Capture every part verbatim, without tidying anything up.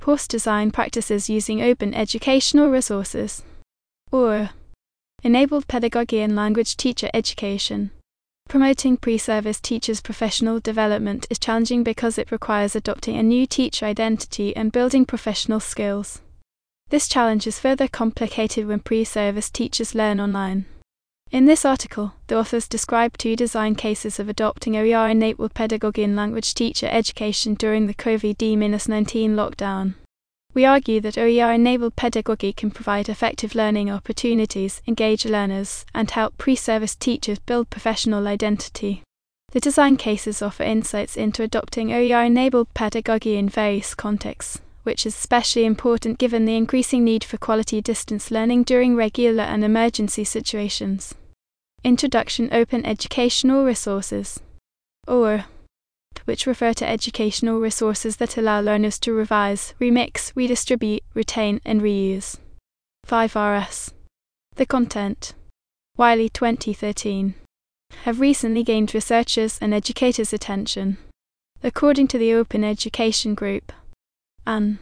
Course design practices using open educational resources. Or enabled pedagogy and language teacher education. Promoting pre-service teachers' professional development is challenging because it requires adopting a new teacher identity and building professional skills. This challenge is further complicated when pre-service teachers learn online. In this article, the authors describe two design cases of adopting O E R-enabled pedagogy and language teacher education during the COVID nineteen lockdown. We argue that O E R-enabled pedagogy can provide effective learning opportunities, engage learners, and help pre-service teachers build professional identity. The design cases offer insights into adopting O E R-enabled pedagogy in various contexts, which is especially important given the increasing need for quality distance learning during regular and emergency situations. Introduction: Open educational resources, or which refer to educational resources that allow learners to revise, remix, redistribute, retain, and reuse. five R S. The content. Wiley twenty thirteen. Have recently gained researchers' and educators' attention. According to the Open Education Group, An.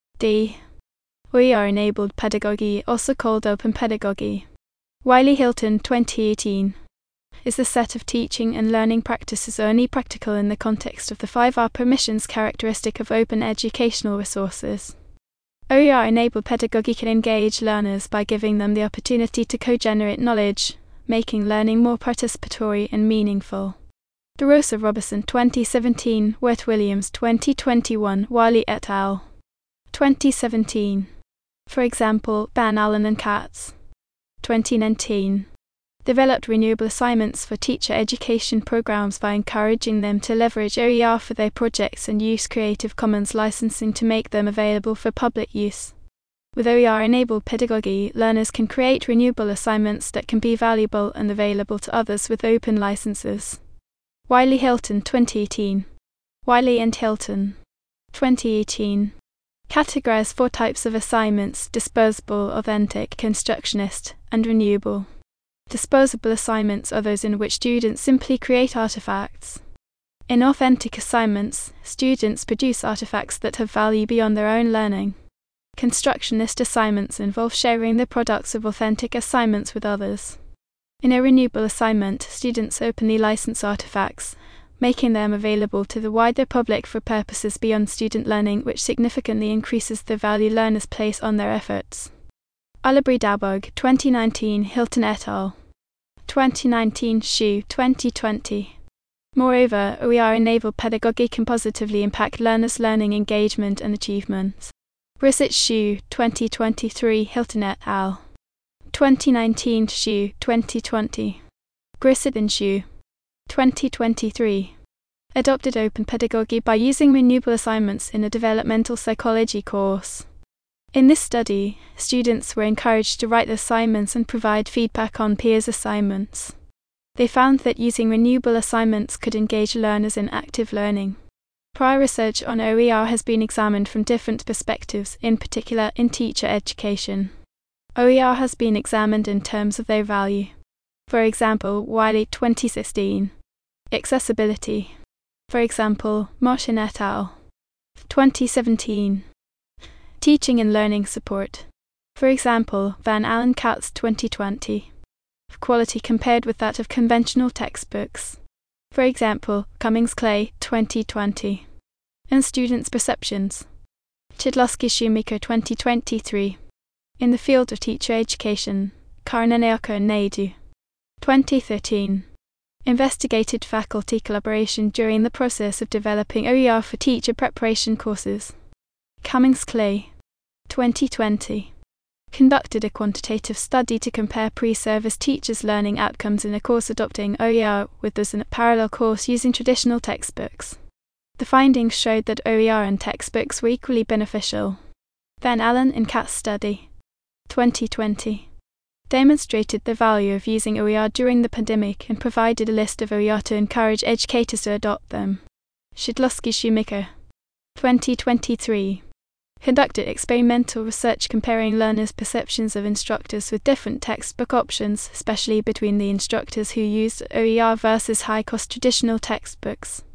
D. O E R-enabled pedagogy, also called open pedagogy. Wiley Hilton twenty eighteen. Is the set of teaching and learning practices only practical in the context of the five R permissions characteristic of open educational resources? O E R-enabled pedagogy can engage learners by giving them the opportunity to co-generate knowledge, making learning more participatory and meaningful. DeRosa Robertson twenty seventeen, Wirt Williams twenty twenty-one, Wiley et al. twenty seventeen. For example, Van Allen and Katz. twenty nineteen. Developed renewable assignments for teacher education programs by encouraging them to leverage O E R for their projects and use Creative Commons licensing to make them available for public use. With O E R-enabled pedagogy, learners can create renewable assignments that can be valuable and available to others with open licenses. Wiley Hilton twenty eighteen. Wiley and Hilton. twenty eighteen. Categorize four types of assignments: disposable, authentic, constructionist, and renewable. Disposable assignments are those in which students simply create artifacts. In authentic assignments, students produce artifacts that have value beyond their own learning. Constructionist assignments involve sharing the products of authentic assignments with others. In a renewable assignment, students openly license artifacts, making them available to the wider public for purposes beyond student learning, which significantly increases the value learners place on their efforts. Alabri Dabog twenty nineteen, Hilton et al. twenty nineteen, Xu twenty twenty. Moreover, O E R-enabled pedagogy can positively impact learners' learning engagement and achievements. Brissett Xu twenty twenty-three, Hilton et al. twenty nineteen, Xu twenty twenty. Grissett and Xu twenty twenty-three. Adopted open pedagogy by using renewable assignments in a developmental psychology course. In this study, students were encouraged to write assignments and provide feedback on peers' assignments. They found that using renewable assignments could engage learners in active learning. Prior research on O E R has been examined from different perspectives, in particular in teacher education. O E R has been examined in terms of their value. For example, Wiley twenty sixteen. Accessibility. For example, Martin et al. twenty seventeen. Teaching and learning support. For example, Van Allen Katz twenty twenty. Quality compared with that of conventional textbooks. For example, Cummings Clay twenty twenty. And students' perceptions. Chidlowski Shoemaker twenty twenty-three. In the field of teacher education, Karnaneaka Naidu. twenty thirteen. Investigated faculty collaboration during the process of developing O E R for teacher preparation courses. Cummings Clay. twenty twenty. Conducted a quantitative study to compare pre-service teachers' learning outcomes in a course adopting O E R with those in a parallel course using traditional textbooks. The findings showed that O E R and textbooks were equally beneficial. Van Allen and Katz study. twenty twenty. Demonstrated the value of using O E R during the pandemic and provided a list of O E R to encourage educators to adopt them. Shidlowski Shoemaker. twenty twenty-three. Conducted experimental research comparing learners' perceptions of instructors with different textbook options, especially between the instructors who used O E R versus high-cost traditional textbooks.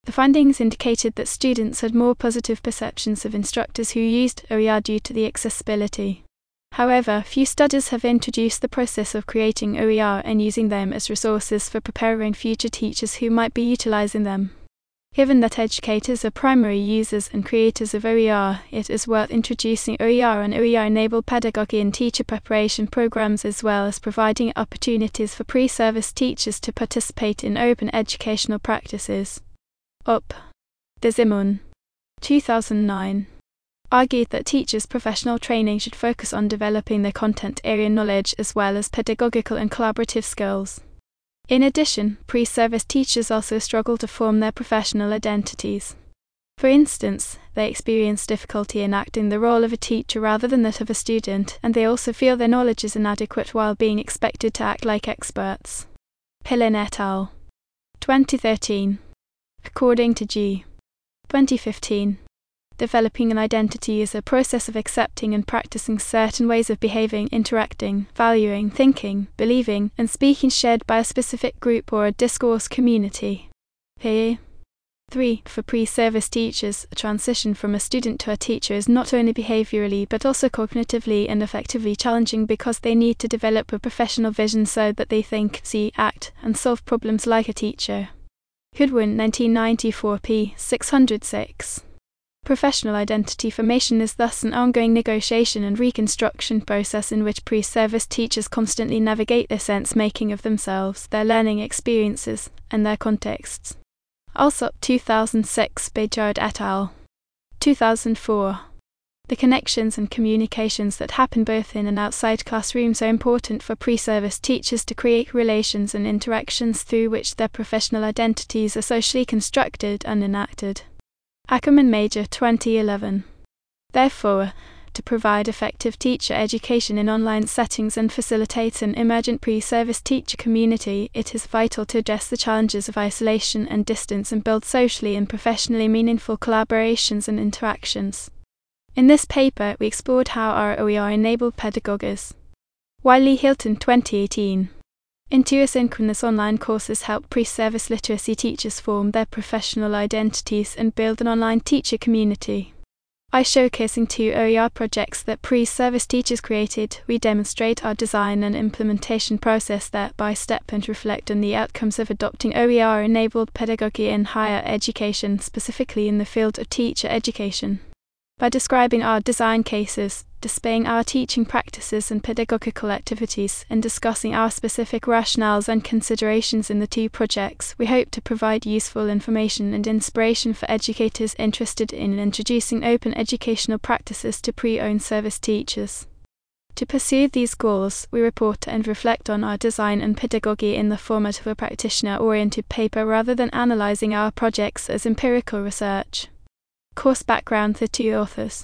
The findings indicated that students had more positive perceptions of instructors who used O E R due to the accessibility. However, few studies have introduced the process of creating O E R and using them as resources for preparing future teachers who might be utilizing them. Given that educators are primary users and creators of O E R, it is worth introducing O E R and O E R-enabled pedagogy in teacher preparation programs, as well as providing opportunities for pre-service teachers to participate in open educational practices. Up. Desimon, two thousand nine, argued that teachers' professional training should focus on developing their content area knowledge as well as pedagogical and collaborative skills. In addition, pre-service teachers also struggle to form their professional identities. For instance, they experience difficulty in acting the role of a teacher rather than that of a student, and they also feel their knowledge is inadequate while being expected to act like experts. Pillin et al. twenty thirteen. According to G. twenty fifteen. Developing an identity is a process of accepting and practicing certain ways of behaving, interacting, valuing, thinking, believing, and speaking shared by a specific group or a discourse community. P. three. For pre-service teachers, a transition from a student to a teacher is not only behaviorally but also cognitively and affectively challenging because they need to develop a professional vision so that they think, see, act, and solve problems like a teacher. Goodwin, nineteen ninety-four, p. six hundred six. Professional identity formation is thus an ongoing negotiation and reconstruction process in which pre-service teachers constantly navigate their sense-making of themselves, their learning experiences, and their contexts. Alsop, two thousand six, Bayard et al. two thousand four. The connections and communications that happen both in and outside classrooms are important for pre-service teachers to create relations and interactions through which their professional identities are socially constructed and enacted. Ackerman Major, twenty eleven. Therefore, to provide effective teacher education in online settings and facilitate an emergent pre-service teacher community, it is vital to address the challenges of isolation and distance and build socially and professionally meaningful collaborations and interactions. In this paper, we explored how our O E R-enabled pedagogies. Wiley Hilton, twenty eighteen. Into asynchronous online courses help pre-service literacy teachers form their professional identities and build an online teacher community. By showcasing two O E R projects that pre-service teachers created, we demonstrate our design and implementation process step by step and reflect on the outcomes of adopting O E R-enabled pedagogy in higher education, specifically in the field of teacher education. By describing our design cases, displaying our teaching practices and pedagogical activities, and discussing our specific rationales and considerations in the two projects, we hope to provide useful information and inspiration for educators interested in introducing open educational practices to pre-owned service teachers. To pursue these goals, we report and reflect on our design and pedagogy in the format of a practitioner-oriented paper rather than analyzing our projects as empirical research. Course background: the two authors.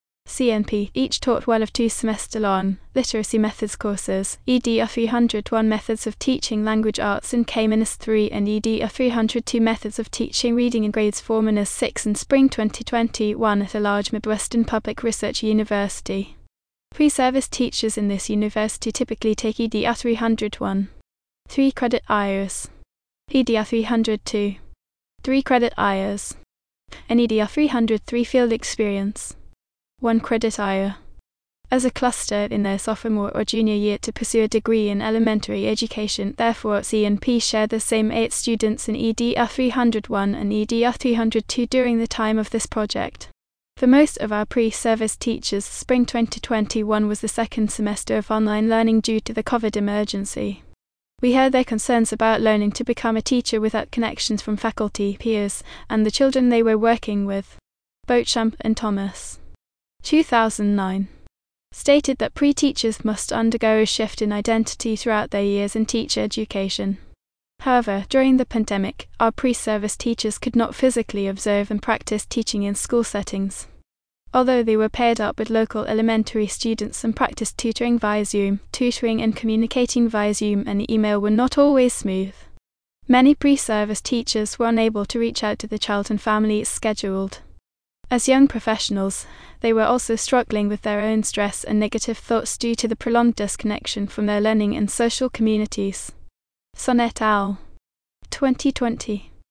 C N P each taught one of two semester-long literacy methods courses, E D R three oh one Methods of Teaching Language Arts in K three and E D R three oh two Methods of Teaching Reading in Grades four to six in spring twenty twenty-one at a large Midwestern public research university. Pre-service teachers in this university typically take E D R three oh one. three credit I As. E D R three oh two. three credit I As. An E D R three oh three field experience. one credit I A. As a cluster in their sophomore or junior year to pursue a degree in elementary education, therefore C and P share the same eight students in E D R three oh one and E D R three oh two during the time of this project. For most of our pre-service teachers, spring twenty twenty-one was the second semester of online learning due to the COVID emergency. We heard their concerns about learning to become a teacher without connections from faculty, peers, and the children they were working with. Beauchamp and Thomas, two thousand nine, stated that pre-teachers must undergo a shift in identity throughout their years in teacher education. However, during the pandemic, our pre-service teachers could not physically observe and practice teaching in school settings. Although they were paired up with local elementary students and practiced tutoring via Zoom, tutoring and communicating via Zoom and email were not always smooth. Many pre-service teachers were unable to reach out to the child and family as scheduled. As young professionals, they were also struggling with their own stress and negative thoughts due to the prolonged disconnection from their learning and social communities. Sun et al. twenty twenty.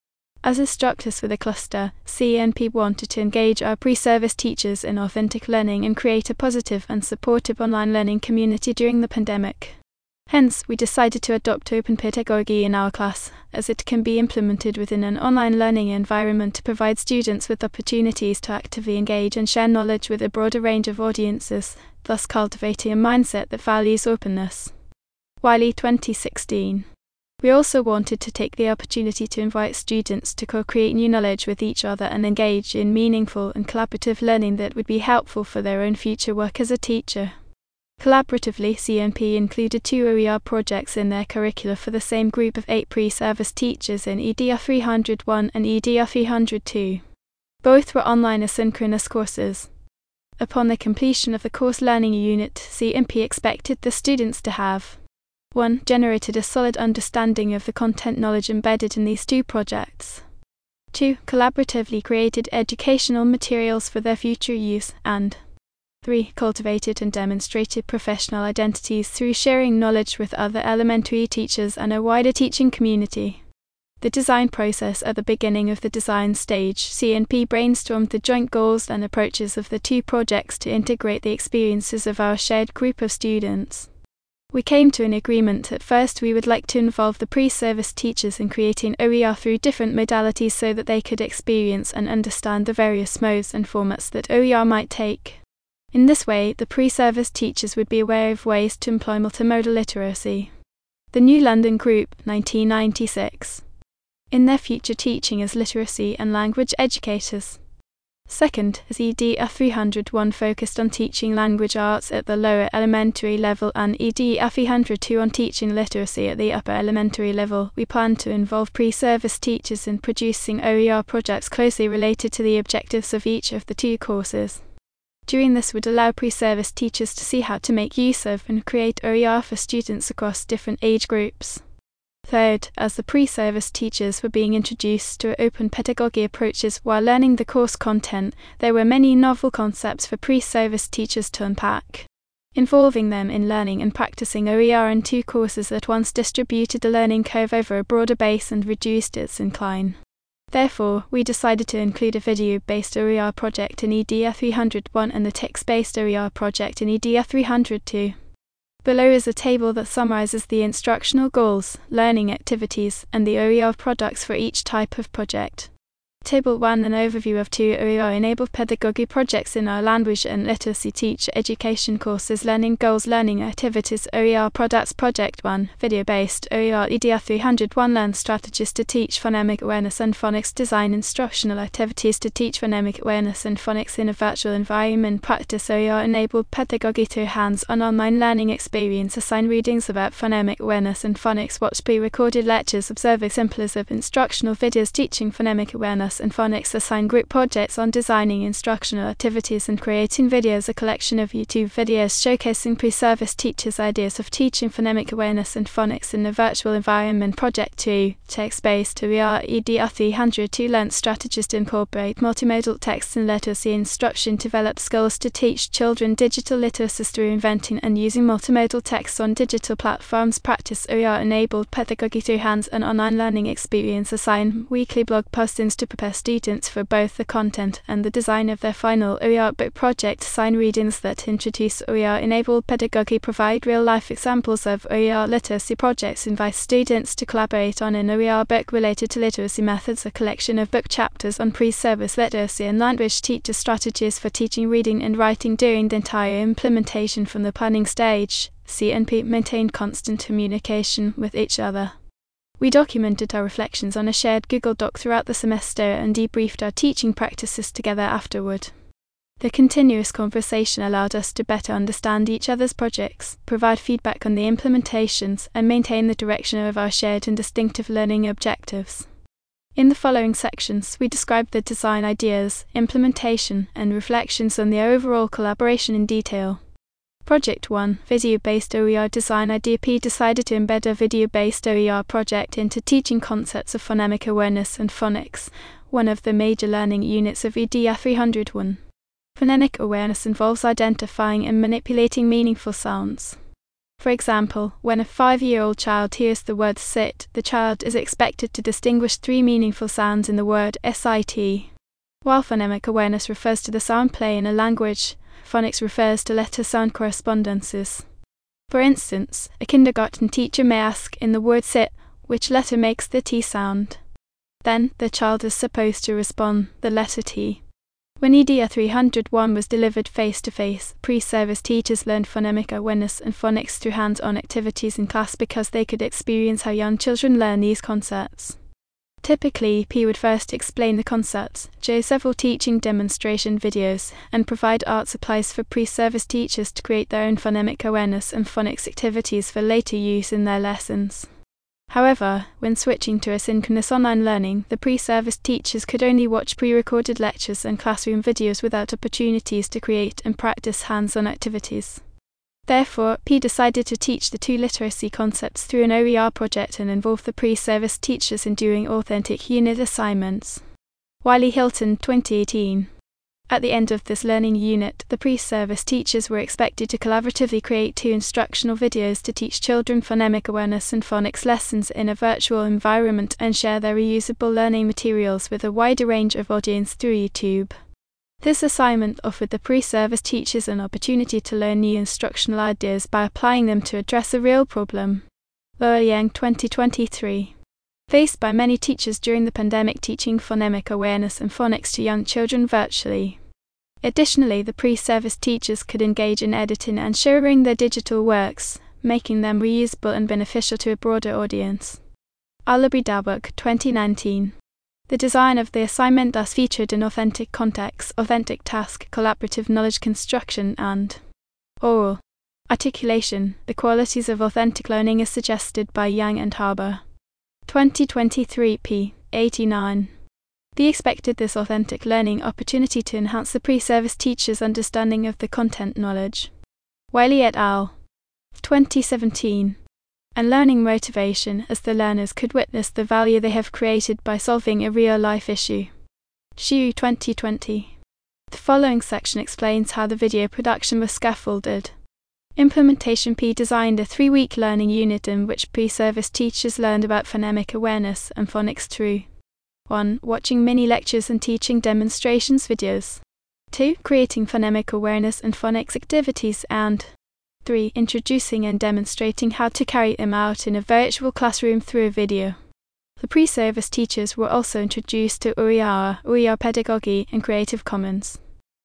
As instructors for the cluster, C N P wanted to engage our pre-service teachers in authentic learning and create a positive and supportive online learning community during the pandemic. Hence, we decided to adopt open pedagogy in our class, as it can be implemented within an online learning environment to provide students with opportunities to actively engage and share knowledge with a broader range of audiences, thus cultivating a mindset that values openness. Wiley twenty sixteen. We also wanted to take the opportunity to invite students to co-create new knowledge with each other and engage in meaningful and collaborative learning that would be helpful for their own future work as a teacher. Collaboratively, C N P included two O E R projects in their curricula for the same group of eight pre-service teachers in E D R three oh one and E D R three oh two. Both were online asynchronous courses. Upon the completion of the course learning unit, C N P expected the students to have one. Generated a solid understanding of the content knowledge embedded in these two projects. two. Collaboratively created educational materials for their future use, and three. Cultivated and demonstrated professional identities through sharing knowledge with other elementary teachers and a wider teaching community. The design process. At the beginning of the design stage, C N P brainstormed the joint goals and approaches of the two projects to integrate the experiences of our shared group of students. We came to an agreement that first we would like to involve the pre-service teachers in creating O E R through different modalities so that they could experience and understand the various modes and formats that O E R might take. In this way, the pre-service teachers would be aware of ways to employ multimodal literacy. The New London Group, nineteen ninety-six. In their future teaching as literacy and language educators. Second, as E D R three oh one focused on teaching language arts at the lower elementary level and E D R three oh two on teaching literacy at the upper elementary level, we plan to involve pre-service teachers in producing O E R projects closely related to the objectives of each of the two courses. Doing this would allow pre-service teachers to see how to make use of and create O E R for students across different age groups. Third, as the pre-service teachers were being introduced to open pedagogy approaches while learning the course content, there were many novel concepts for pre-service teachers to unpack. Involving them in learning and practicing O E R in two courses at once distributed the learning curve over a broader base and reduced its incline. Therefore, we decided to include a video-based O E R project in E D R three oh one and the text-based O E R project in E D R three oh two. Below is a table that summarizes the instructional goals, learning activities, and the O E R products for each type of project. Table one. An overview of two O E R-enabled pedagogy projects in our language and literacy teacher education courses. Learning goals, learning activities, O E R products. Project one. Video-based O E R E D R three oh one. Learn strategies to teach phonemic awareness and phonics. Design instructional activities to teach phonemic awareness and phonics in a virtual environment. Practice O E R-enabled pedagogy through hands-on online learning experience. Assign readings about phonemic awareness and phonics. Watch pre-recorded lectures. Observe examples of instructional videos teaching phonemic awareness and phonics. Assign group projects on designing instructional activities and creating videos. A collection of YouTube videos showcasing pre-service teachers' ideas of teaching phonemic awareness and phonics in a virtual environment. Project two. Text-based O E R E D R three oh two. Learn strategies to incorporate multimodal text and literacy instruction. Develop skills to teach children digital literacy through inventing and using multimodal text on digital platforms. Practice O E R-enabled pedagogy through hands and online learning experience. Assign weekly blog postings to prepare students for both the content and the design of their final O E R book project. Assign readings that introduce O E R-enabled pedagogy. Provide real-life examples of O E R literacy projects. Invite students to collaborate on an O E R book related to literacy methods. A collection of book chapters on pre-service literacy and language teacher strategies for teaching reading and writing during the entire implementation from the planning stage. C N P maintained constant communication with each other. We documented our reflections on a shared Google Doc throughout the semester and debriefed our teaching practices together afterward. The continuous conversation allowed us to better understand each other's projects, provide feedback on the implementations, and maintain the direction of our shared and distinctive learning objectives. In the following sections, we describe the design ideas, implementation, and reflections on the overall collaboration in detail. Project one. Video-based O E R design idea. P decided to embed a video-based O E R project into teaching concepts of phonemic awareness and phonics, one of the major learning units of E D R three oh one. Phonemic awareness involves identifying and manipulating meaningful sounds. For example, when a five-year-old child hears the word sit, the child is expected to distinguish three meaningful sounds in the word sit. While phonemic awareness refers to the sound play in a language, phonics refers to letter sound correspondences. For instance, a kindergarten teacher may ask in the word sit, which letter makes the T sound. Then, the child is supposed to respond, the letter T. When E D R three oh one was delivered face-to-face, pre-service teachers learned phonemic awareness and phonics through hands-on activities in class because they could experience how young children learn these concepts. Typically, P would first explain the concepts, show several teaching demonstration videos, and provide art supplies for pre-service teachers to create their own phonemic awareness and phonics activities for later use in their lessons. However, when switching to asynchronous online learning, the pre-service teachers could only watch pre-recorded lectures and classroom videos without opportunities to create and practice hands-on activities. Therefore, P decided to teach the two literacy concepts through an O E R project and involve the pre-service teachers in doing authentic unit assignments. Wiley Hilton, twenty eighteen. At the end of this learning unit, the pre-service teachers were expected to collaboratively create two instructional videos to teach children phonemic awareness and phonics lessons in a virtual environment and share their reusable learning materials with a wider range of audience through YouTube. This assignment offered the pre-service teachers an opportunity to learn new instructional ideas by applying them to address a real problem. Loa Yang, twenty twenty-three. Faced by many teachers during the pandemic teaching phonemic awareness and phonics to young children virtually. Additionally, the pre-service teachers could engage in editing and sharing their digital works, making them reusable and beneficial to a broader audience. Alabi Dawak, twenty nineteen. The design of the assignment thus featured an authentic context, authentic task, collaborative knowledge construction, and oral articulation, the qualities of authentic learning as suggested by Yang and Harbour. twenty twenty-three p. eighty-nine. They expected this authentic learning opportunity to enhance the pre-service teacher's understanding of the content knowledge. Wiley et al. twenty seventeen. And learning motivation as the learners could witness the value they have created by solving a real-life issue. Shiu, twenty twenty. The following section explains how the video production was scaffolded. Implementation P designed a three-week learning unit in which pre-service teachers learned about phonemic awareness and phonics through one. Watching mini-lectures and teaching demonstrations videos. two. Creating phonemic awareness and phonics activities, and three. Introducing and demonstrating how to carry them out in a virtual classroom through a video. The pre-service teachers were also introduced to O E R, O E R pedagogy, and Creative Commons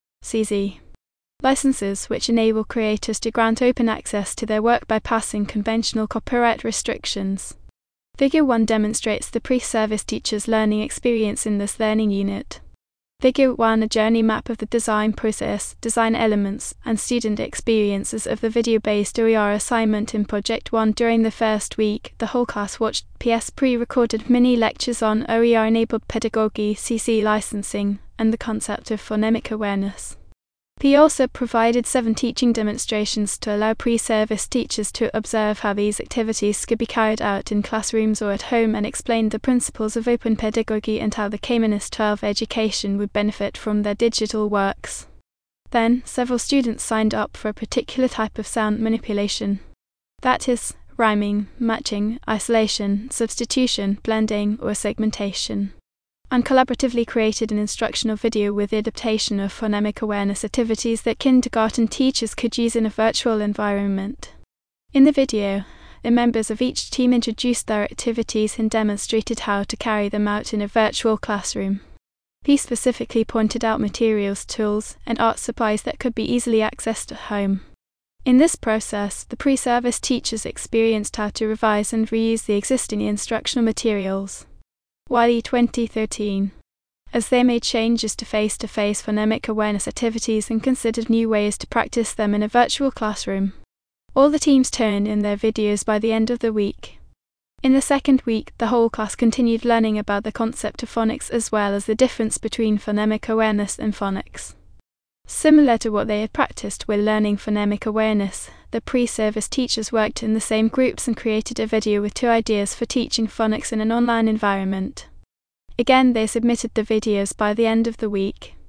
C Z licenses, which enable creators to grant open access to their work by passing conventional copyright restrictions. Figure one demonstrates the pre-service teacher's learning experience in this learning unit. Figure one, a journey map of the design process, design elements, and student experiences of the video-based O E R assignment in Project one. During the first week, the whole class watched P S pre-recorded mini-lectures on O E R-enabled pedagogy, C C licensing, and the concept of phonemic awareness. P also provided seven teaching demonstrations to allow pre-service teachers to observe how these activities could be carried out in classrooms or at home, and explained the principles of open pedagogy and how the K twelve education would benefit from their digital works. Then, several students signed up for a particular type of sound manipulation. That is, rhyming, matching, isolation, substitution, blending, or segmentation. And collaboratively created an instructional video with the adaptation of phonemic awareness activities that kindergarten teachers could use in a virtual environment. In the video, the members of each team introduced their activities and demonstrated how to carry them out in a virtual classroom. P specifically pointed out materials, tools, and art supplies that could be easily accessed at home. In this process, the pre-service teachers experienced how to revise and reuse the existing instructional materials. Wiley, twenty thirteen. As they made changes to face-to-face phonemic awareness activities and considered new ways to practice them in a virtual classroom. All the teams turned in their videos by the end of the week. In the second week, the whole class continued learning about the concept of phonics as well as the difference between phonemic awareness and phonics. Similar to what they had practiced with learning phonemic awareness, the pre-service teachers worked in the same groups and created a video with two ideas for teaching phonics in an online environment. Again, they submitted the videos by the end of the week.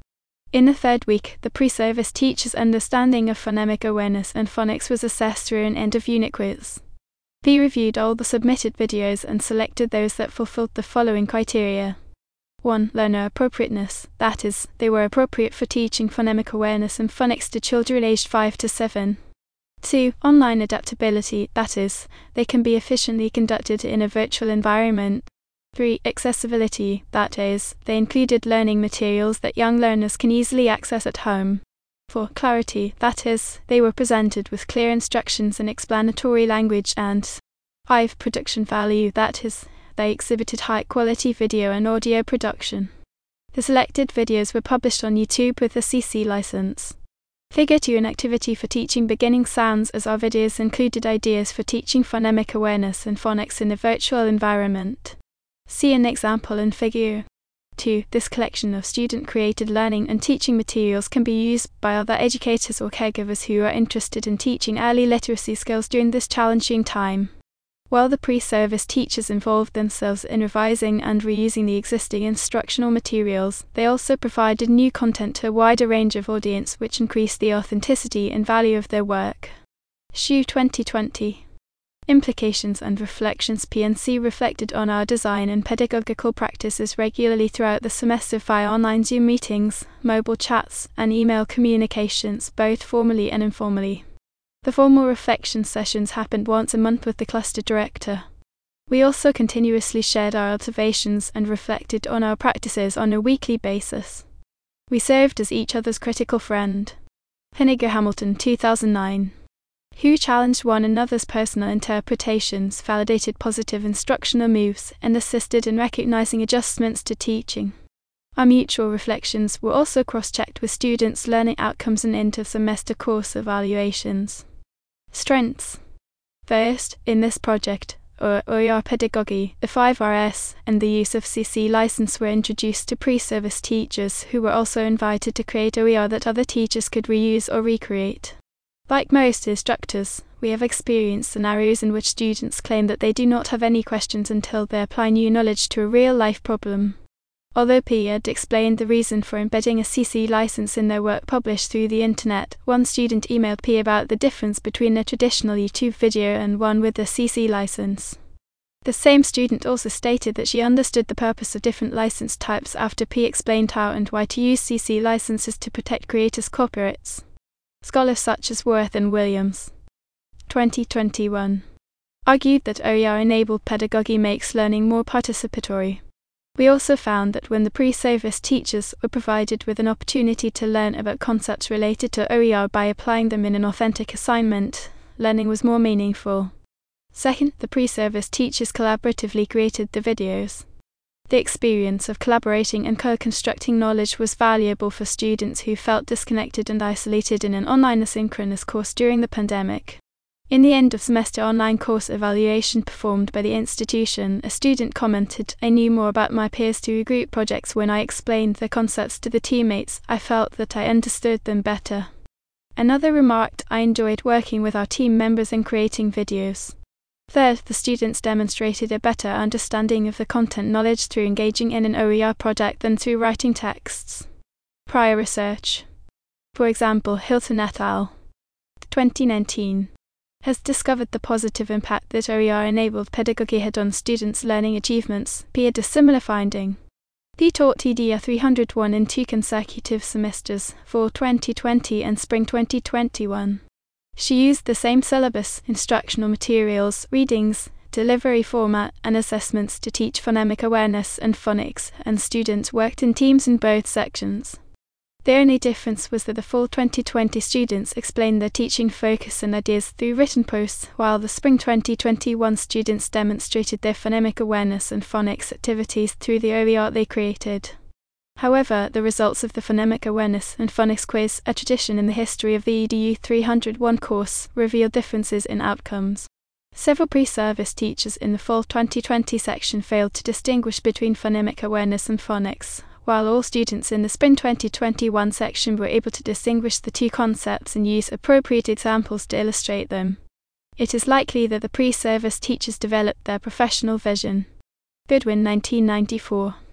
In the third week, the pre-service teacher's understanding of phonemic awareness and phonics was assessed through an end-of-unit quiz. P reviewed all the submitted videos and selected those that fulfilled the following criteria. one. Learner appropriateness, that is, they were appropriate for teaching phonemic awareness and phonics to children aged five to seven. two. Online adaptability, that is, they can be efficiently conducted in a virtual environment. three. Accessibility, that is, they included learning materials that young learners can easily access at home. four. Clarity, that is, they were presented with clear instructions and explanatory language. And five. Production value, that is, they exhibited high-quality video and audio production. The selected videos were published on YouTube with a C C license. Figure two. An activity for teaching beginning sounds, as our videos included ideas for teaching phonemic awareness and phonics in a virtual environment. See an example in Figure two. This collection of student-created learning and teaching materials can be used by other educators or caregivers who are interested in teaching early literacy skills during this challenging time. While the pre-service teachers involved themselves in revising and reusing the existing instructional materials, they also provided new content to a wider range of audience, which increased the authenticity and value of their work. S U twenty twenty. Implications and reflections. P N C reflected on our design and pedagogical practices regularly throughout the semester via online Zoom meetings, mobile chats, and email communications, both formally and informally. The formal reflection sessions happened once a month with the cluster director. We also continuously shared our observations and reflected on our practices on a weekly basis. We served as each other's critical friend. Henniger Hamilton, two thousand nine. Who challenged one another's personal interpretations, validated positive instructional moves, and assisted in recognizing adjustments to teaching. Our mutual reflections were also cross-checked with students' learning outcomes and inter-semester course evaluations. Strengths. First, in this project, or O E R pedagogy, the five R S and the use of C C license were introduced to pre-service teachers, who were also invited to create O E R that other teachers could reuse or recreate. Like most instructors, we have experienced scenarios in which students claim that they do not have any questions until they apply new knowledge to a real-life problem. Although P had explained the reason for embedding a C C license in their work published through the internet, one student emailed P about the difference between a traditional YouTube video and one with a C C license. The same student also stated that she understood the purpose of different license types after P explained how and why to use C C licenses to protect creators' copyrights. Scholars such as Worth and Williams, twenty twenty-one, argued that O E R-enabled pedagogy makes learning more participatory. We also found that when the pre-service teachers were provided with an opportunity to learn about concepts related to O E R by applying them in an authentic assignment, learning was more meaningful. Second, the pre-service teachers collaboratively created the videos. The experience of collaborating and co-constructing knowledge was valuable for students who felt disconnected and isolated in an online asynchronous course during the pandemic. In the end-of-semester online course evaluation performed by the institution, a student commented, "I knew more about my peers through group projects when I explained the concepts to the teammates. I felt that I understood them better." Another remarked, "I enjoyed working with our team members and creating videos." Third, the students demonstrated a better understanding of the content knowledge through engaging in an O E R project than through writing texts. Prior research. For example, Hilton et al. twenty nineteen. has discovered the positive impact that O E R-enabled pedagogy had on students' learning achievements. P had a similar finding. P taught T D R three oh one in two consecutive semesters, fall twenty twenty and spring twenty twenty-one. She used the same syllabus, instructional materials, readings, delivery format, and assessments to teach phonemic awareness and phonics, and students worked in teams in both sections. The only difference was that the fall twenty twenty students explained their teaching focus and ideas through written posts, while the spring twenty twenty-one students demonstrated their phonemic awareness and phonics activities through the O E R they created. However, the results of the Phonemic Awareness and Phonics Quiz, a tradition in the history of the E D U three oh one course, revealed differences in outcomes. Several pre-service teachers in the fall twenty twenty section failed to distinguish between phonemic awareness and phonics, while all students in the spring twenty twenty-one section were able to distinguish the two concepts and use appropriate examples to illustrate them. It is likely that the pre-service teachers developed their professional vision. Goodwin, nineteen ninety-four.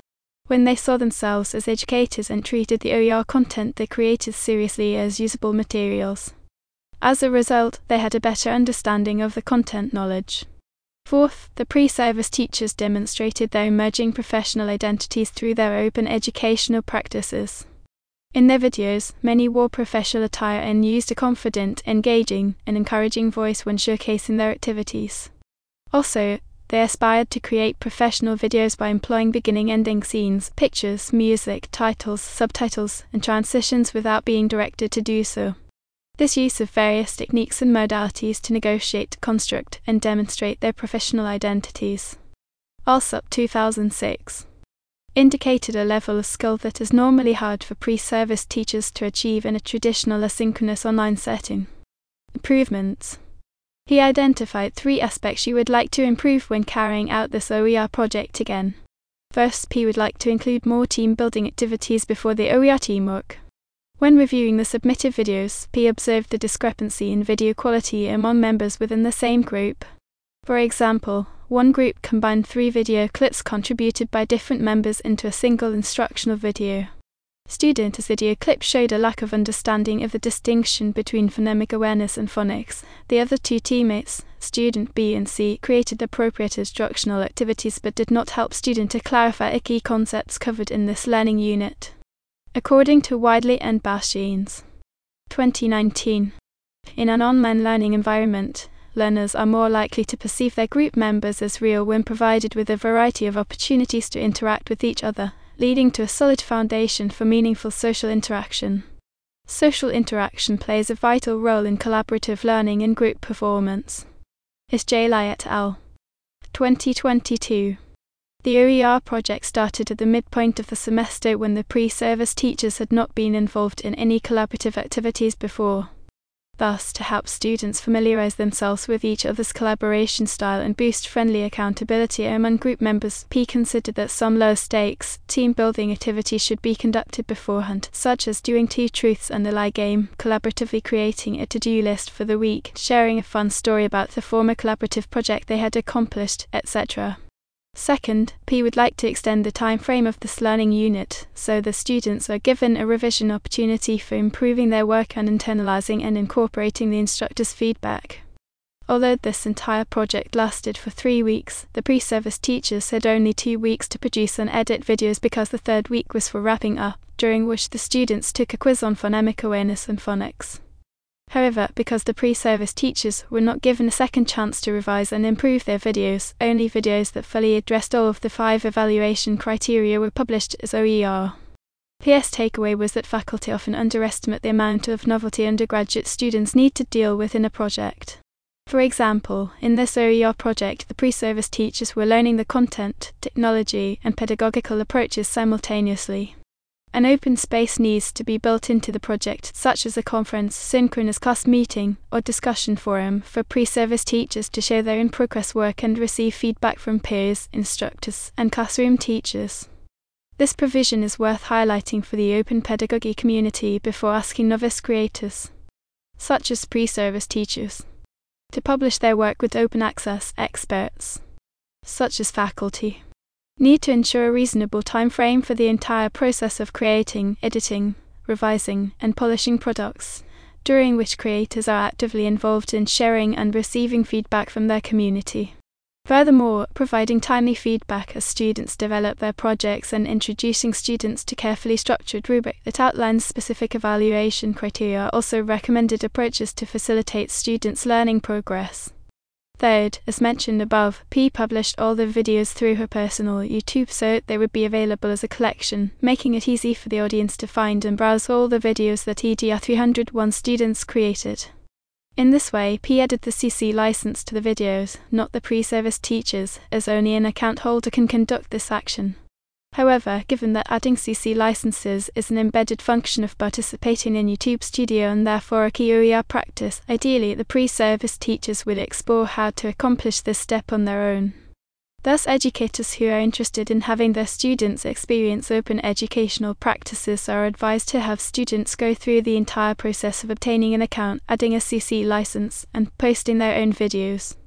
when they saw themselves as educators and treated the O E R content they created seriously as usable materials. As a result, they had a better understanding of the content knowledge. Fourth, the pre-service teachers demonstrated their emerging professional identities through their open educational practices. In their videos, many wore professional attire and used a confident, engaging, and encouraging voice when showcasing their activities. Also, they aspired to create professional videos by employing beginning-ending scenes, pictures, music, titles, subtitles, and transitions without being directed to do so. This use of various techniques and modalities to negotiate, construct, and demonstrate their professional identities. ALSUP two thousand six indicated a level of skill that is normally hard for pre-service teachers to achieve in a traditional asynchronous online setting. Improvements. He identified three aspects she would like to improve when carrying out this O E R project again. First, P would like to include more team-building activities before the O E R teamwork. When reviewing the submitted videos, P observed the discrepancy in video quality among members within the same group. For example, one group combined three video clips contributed by different members into a single instructional video. Students' video clip showed a lack of understanding of the distinction between phonemic awareness and phonics. The other two teammates, student B and C, created appropriate instructional activities but did not help student to clarify the key concepts covered in this learning unit. According to Widely and Bashines, twenty nineteen, in an online learning environment, learners are more likely to perceive their group members as real when provided with a variety of opportunities to interact with each other, leading to a solid foundation for meaningful social interaction. Social interaction plays a vital role in collaborative learning and group performance. Is J. Lai et al. twenty twenty-two. The O E R project started at the midpoint of the semester when the pre-service teachers had not been involved in any collaborative activities before. Thus, to help students familiarize themselves with each other's collaboration style and boost friendly accountability among group members, P considered that some low-stakes, team-building activities should be conducted beforehand, such as doing two truths and a lie game, collaboratively creating a to-do list for the week, sharing a fun story about the former collaborative project they had accomplished, et cetera. Second, P would like to extend the time frame of this learning unit, so the students are given a revision opportunity for improving their work and internalizing and incorporating the instructor's feedback. Although this entire project lasted for three weeks, the pre-service teachers had only two weeks to produce and edit videos because the third week was for wrapping up, during which the students took a quiz on phonemic awareness and phonics. However, because the pre-service teachers were not given a second chance to revise and improve their videos, only videos that fully addressed all of the five evaluation criteria were published as O E R. P S takeaway was that faculty often underestimate the amount of novelty undergraduate students need to deal with in a project. For example, in this O E R project, the pre-service teachers were learning the content, technology, and pedagogical approaches simultaneously. An open space needs to be built into the project, such as a conference, synchronous class meeting, or discussion forum for pre-service teachers to show their in-progress work and receive feedback from peers, instructors, and classroom teachers. This provision is worth highlighting for the open pedagogy community before asking novice creators, such as pre-service teachers, to publish their work with open access experts, such as faculty. Need to ensure a reasonable time frame for the entire process of creating, editing, revising, and polishing products, during which creators are actively involved in sharing and receiving feedback from their community. Furthermore, providing timely feedback as students develop their projects and introducing students to carefully structured rubric that outlines specific evaluation criteria are also recommended approaches to facilitate students' learning progress. Third, as mentioned above, P published all the videos through her personal YouTube so they would be available as a collection, making it easy for the audience to find and browse all the videos that E D R three oh one students created. In this way, P added the C C license to the videos, not the pre-service teachers, as only an account holder can conduct this action. However, given that adding C C licenses is an embedded function of participating in YouTube Studio and therefore a key O E R practice, ideally the pre-service teachers would explore how to accomplish this step on their own. Thus, educators who are interested in having their students experience open educational practices are advised to have students go through the entire process of obtaining an account, adding a C C license, and posting their own videos.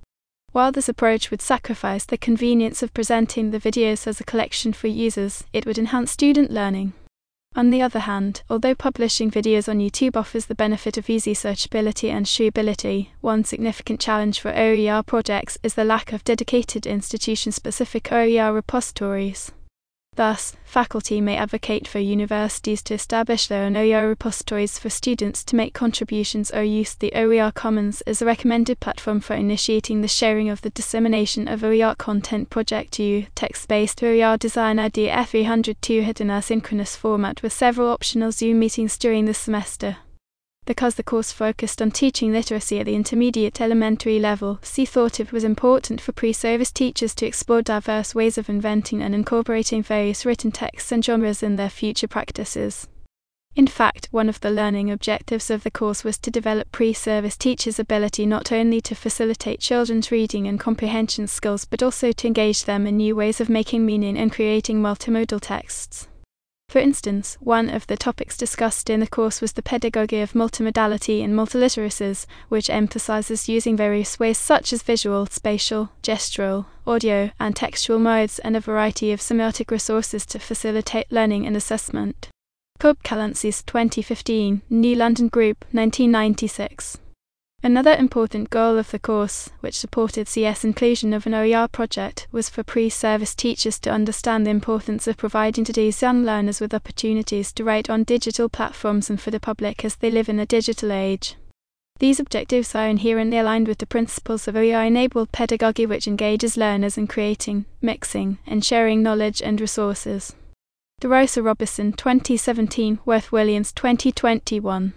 While this approach would sacrifice the convenience of presenting the videos as a collection for users, it would enhance student learning. On the other hand, although publishing videos on YouTube offers the benefit of easy searchability and shareability, one significant challenge for O E R projects is the lack of dedicated institution-specific O E R repositories. Thus, faculty may advocate for universities to establish their own O E R repositories for students to make contributions or use the O E R Commons as a recommended platform for initiating the sharing of the dissemination of O E R content. Project U, text-based O E R design idea F three oh two had an asynchronous format with several optional Zoom meetings during the semester. Because the course focused on teaching literacy at the intermediate elementary level, C thought it was important for pre-service teachers to explore diverse ways of inventing and incorporating various written texts and genres in their future practices. In fact, one of the learning objectives of the course was to develop pre-service teachers' ability not only to facilitate children's reading and comprehension skills but also to engage them in new ways of making meaning and creating multimodal texts. For instance, one of the topics discussed in the course was the pedagogy of multimodality in multiliteracies, which emphasizes using various ways such as visual, spatial, gestural, audio, and textual modes and a variety of semiotic resources to facilitate learning and assessment. Cobb Calances, twenty fifteen, New London Group, nineteen ninety-six. Another important goal of the course, which supported C S inclusion of an O E R project, was for pre-service teachers to understand the importance of providing today's young learners with opportunities to write on digital platforms and for the public as they live in a digital age. These objectives are inherently aligned with the principles of O E R-enabled pedagogy, which engages learners in creating, mixing, and sharing knowledge and resources. DeRosa Robison, twenty seventeen, Worth Williams, twenty twenty-one.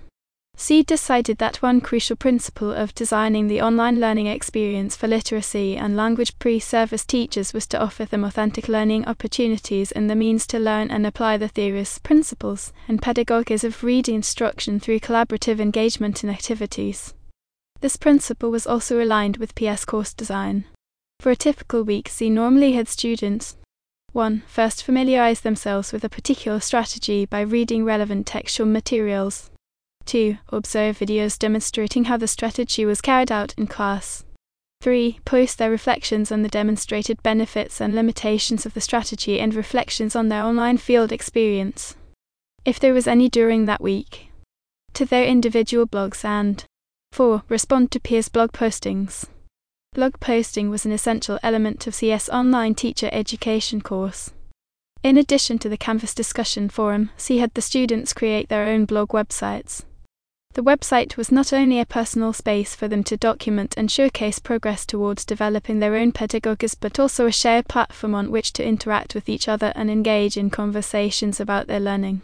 C decided that one crucial principle of designing the online learning experience for literacy and language pre-service teachers was to offer them authentic learning opportunities and the means to learn and apply the theories, principles, and pedagogies of reading instruction through collaborative engagement and activities. This principle was also aligned with P S course design. For a typical week, C normally had students one First familiarize themselves with a particular strategy by reading relevant textual materials. two Observe videos demonstrating how the strategy was carried out in class. three Post their reflections on the demonstrated benefits and limitations of the strategy and reflections on their online field experience, if there was any during that week, to their individual blogs, and four Respond to peers' blog postings. Blog posting was an essential element of C S online teacher education course. In addition to the Canvas discussion forum, C had the students create their own blog websites. The website was not only a personal space for them to document and showcase progress towards developing their own pedagogies, but also a shared platform on which to interact with each other and engage in conversations about their learning.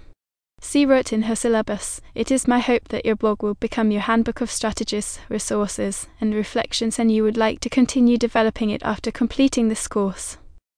C wrote in her syllabus, "It is my hope that your blog will become your handbook of strategies, resources, and reflections, and you would like to continue developing it after completing this course."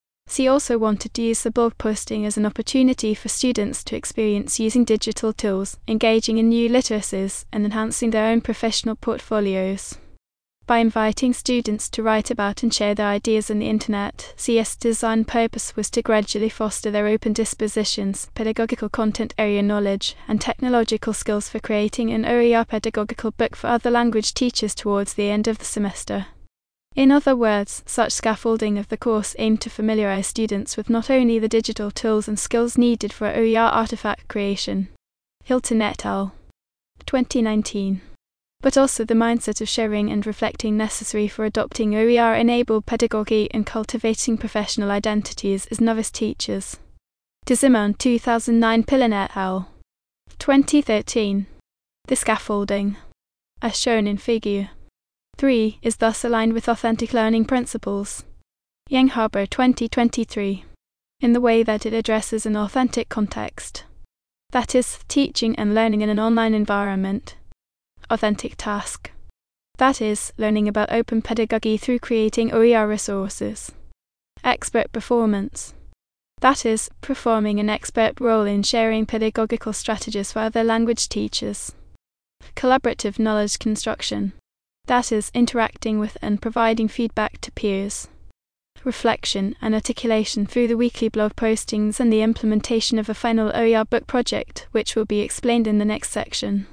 C also wanted to use the blog posting as an opportunity for students to experience using digital tools, engaging in new literacies, and enhancing their own professional portfolios. By inviting students to write about and share their ideas on the internet, C S design purpose was to gradually foster their open dispositions, pedagogical content area knowledge, and technological skills for creating an O E R pedagogical book for other language teachers towards the end of the semester. In other words, such scaffolding of the course aimed to familiarize students with not only the digital tools and skills needed for O E R artifact creation, Hilton et al. twenty nineteen, but also the mindset of sharing and reflecting necessary for adopting O E R-enabled pedagogy and cultivating professional identities as novice teachers. De Simone, two thousand nine, Pillin et al. twenty thirteen. The scaffolding, as shown in Figure three, is thus aligned with authentic learning principles. Yang Harbour, twenty twenty-three. In the way that it addresses an authentic context, that is, teaching and learning in an online environment. Authentic task, that is, learning about open pedagogy through creating O E R resources. Expert performance, that is, performing an expert role in sharing pedagogical strategies for other language teachers. Collaborative knowledge construction, that is, interacting with and providing feedback to peers. Reflection and articulation through the weekly blog postings and the implementation of a final O E R book project, which will be explained in the next section.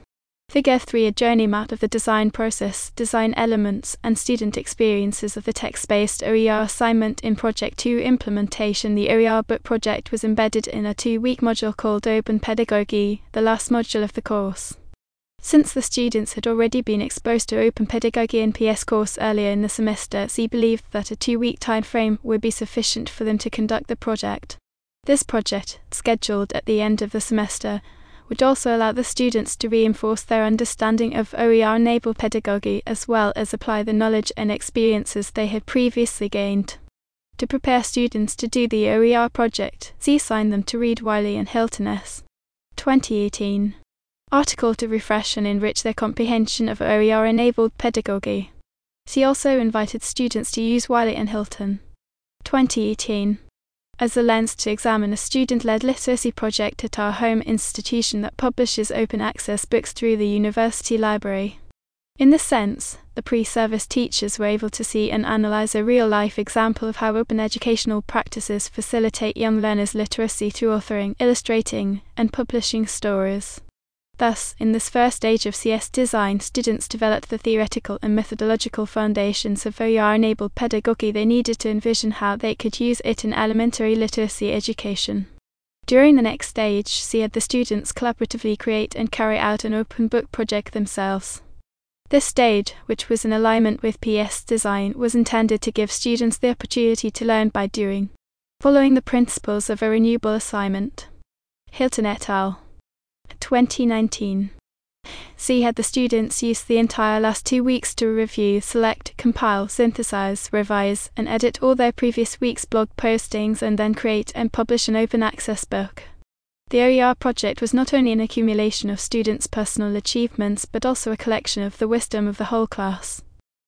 Figure three, a journey map of the design process, design elements, and student experiences of the text-based O E R assignment in Project two implementation. The O E R book project was embedded in a two-week module called Open Pedagogy, the last module of the course. Since the students had already been exposed to Open Pedagogy in P S course earlier in the semester, C believed that a two-week time frame would be sufficient for them to conduct the project. This project, scheduled at the end of the semester, would also allow the students to reinforce their understanding of O E R-enabled pedagogy as well as apply the knowledge and experiences they had previously gained. To prepare students to do the O E R project, C assigned them to read Wiley and Hilton S. twenty eighteen article to refresh and enrich their comprehension of O E R-enabled pedagogy. C also invited students to use Wiley and Hilton twenty eighteen as a lens to examine a student-led literacy project at our home institution that publishes open access books through the university library. In this sense, the pre-service teachers were able to see and analyze a real-life example of how open educational practices facilitate young learners' literacy through authoring, illustrating, and publishing stories. Thus, in this first stage of C S design, students developed the theoretical and methodological foundations of O E R-enabled pedagogy they needed to envision how they could use it in elementary literacy education. During the next stage, C had the students collaboratively create and carry out an open book project themselves. This stage, which was in alignment with P S design, was intended to give students the opportunity to learn by doing, following the principles of a renewable assignment. Hilton et al. twenty nineteen. C had the students use the entire last two weeks to review, select, compile, synthesize, revise, and edit all their previous week's blog postings and then create and publish an open access book. The O E R project was not only an accumulation of students' personal achievements but also a collection of the wisdom of the whole class.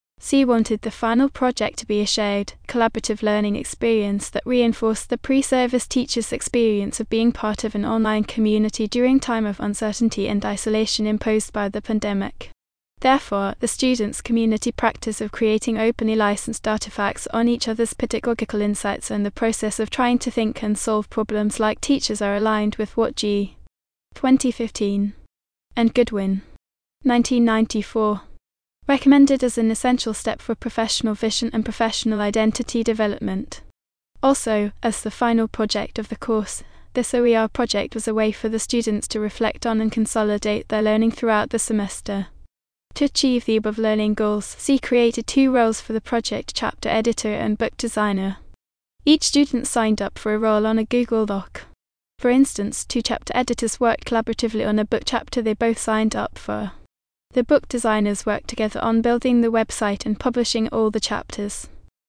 C wanted the final project to be a shared, collaborative learning experience that reinforced the pre-service teachers' experience of being part of an online community during time of uncertainty and isolation imposed by the pandemic. Therefore, the students' community practice of creating openly licensed artifacts on each other's pedagogical insights and the process of trying to think and solve problems like teachers are aligned with what G. twenty fifteen and Goodwin nineteen ninety-four recommended as an essential step for professional vision and professional identity development. Also, as the final project of the course, this O E R project was a way for the students to reflect on and consolidate their learning throughout the semester. To achieve the above learning goals, C created two roles for the project: chapter editor and book designer. Each student signed up for a role on a Google Doc. For instance, two chapter editors worked collaboratively on a book chapter they both signed up for. The book designers worked together on building the website and publishing all the chapters.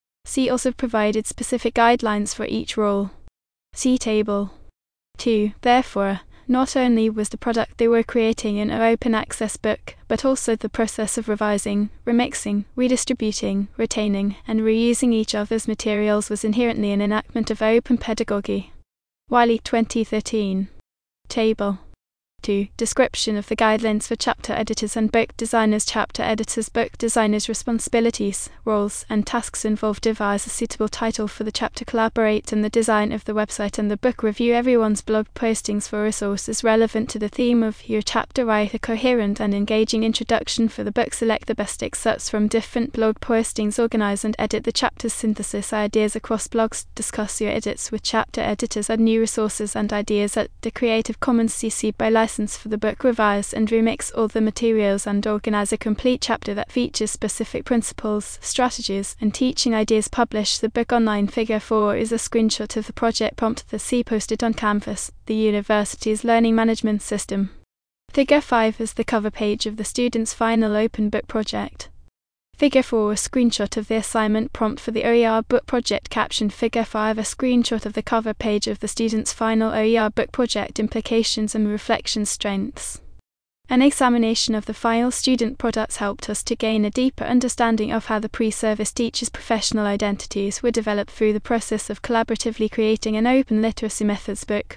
C also provided specific guidelines for each role. See table. two. Therefore, not only was the product they were creating an open access book, but also the process of revising, remixing, redistributing, retaining, and reusing each other's materials was inherently an enactment of open pedagogy. Wiley twenty thirteen. Table. two. Description of the guidelines for chapter editors and book designers. Chapter editors, book designers' responsibilities, roles, and tasks involve: devise a suitable title for the chapter, collaborate in the design of the website and the book, review everyone's blog postings for resources relevant to the theme of your chapter, write a coherent and engaging introduction for the book, select the best excerpts from different blog postings, organize and edit the chapters, synthesize ideas across blogs, discuss your edits with chapter editors, add new resources and ideas at the Creative Commons C C by license for the book, revise and remix all the materials, and organize a complete chapter that features specific principles, strategies, and teaching ideas. Publish the book online. Figure four is a screenshot of the project prompt that C posted on Canvas, the university's learning management system. Figure five is the cover page of the students' final open book project. Figure four, a screenshot of the assignment prompt for the O E R book project. Caption. Figure five, a screenshot of the cover page of the students' final O E R book project. Implications and reflections. Strengths. An examination of the final student products helped us to gain a deeper understanding of how the pre-service teachers' professional identities were developed through the process of collaboratively creating an open literacy methods book.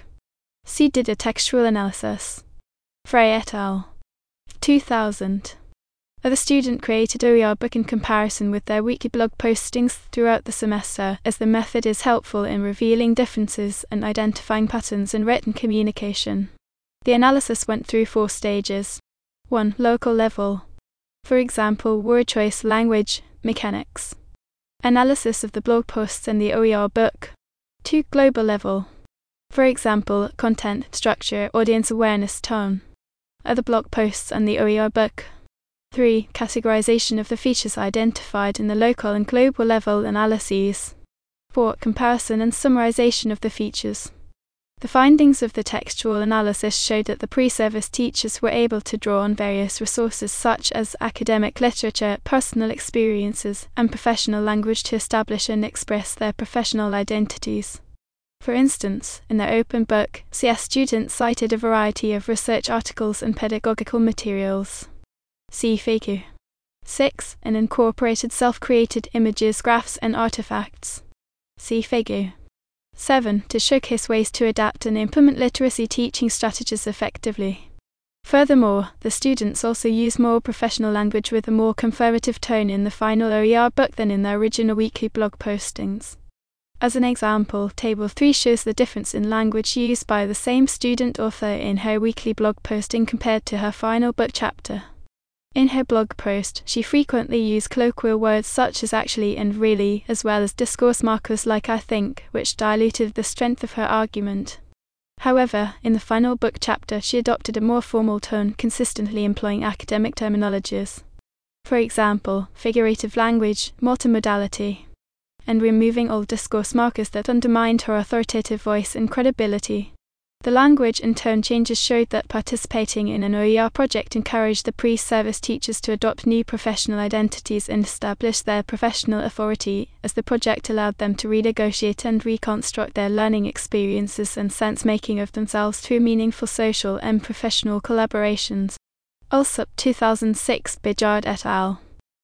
C did a textual analysis. Frey et al. two thousand. The student-created O E R book in comparison with their weekly blog postings throughout the semester, as the method is helpful in revealing differences and identifying patterns in written communication. The analysis went through four stages. one. Local level. For example, word choice, language, mechanics. Analysis of the blog posts and the O E R book. two. Global level. For example, content, structure, audience awareness, tone. Other blog posts and the O E R book. three. Categorization of the features identified in the local and global level analyses. four. Comparison and summarization of the features. The findings of the textual analysis showed that the pre-service teachers were able to draw on various resources such as academic literature, personal experiences, and professional language to establish and express their professional identities. For instance, in their open book, C S students cited a variety of research articles and pedagogical materials. See Figure. six. And incorporated self-created images, graphs, and artifacts. See Figure. seven. To showcase ways to adapt and implement literacy teaching strategies effectively. Furthermore, the students also use more professional language with a more conservative tone in the final O E R book than in their original weekly blog postings. As an example, Table three shows the difference in language used by the same student author in her weekly blog posting compared to her final book chapter. In her blog post, she frequently used colloquial words such as actually and really, as well as discourse markers like I think, which diluted the strength of her argument. However, in the final book chapter, she adopted a more formal tone, consistently employing academic terminologies. For example, figurative language, multimodality, and removing all discourse markers that undermined her authoritative voice and credibility. The language and tone changes showed that participating in an O E R project encouraged the pre-service teachers to adopt new professional identities and establish their professional authority, as the project allowed them to renegotiate and reconstruct their learning experiences and sense-making of themselves through meaningful social and professional collaborations. Alsop two thousand six, Bijard et al.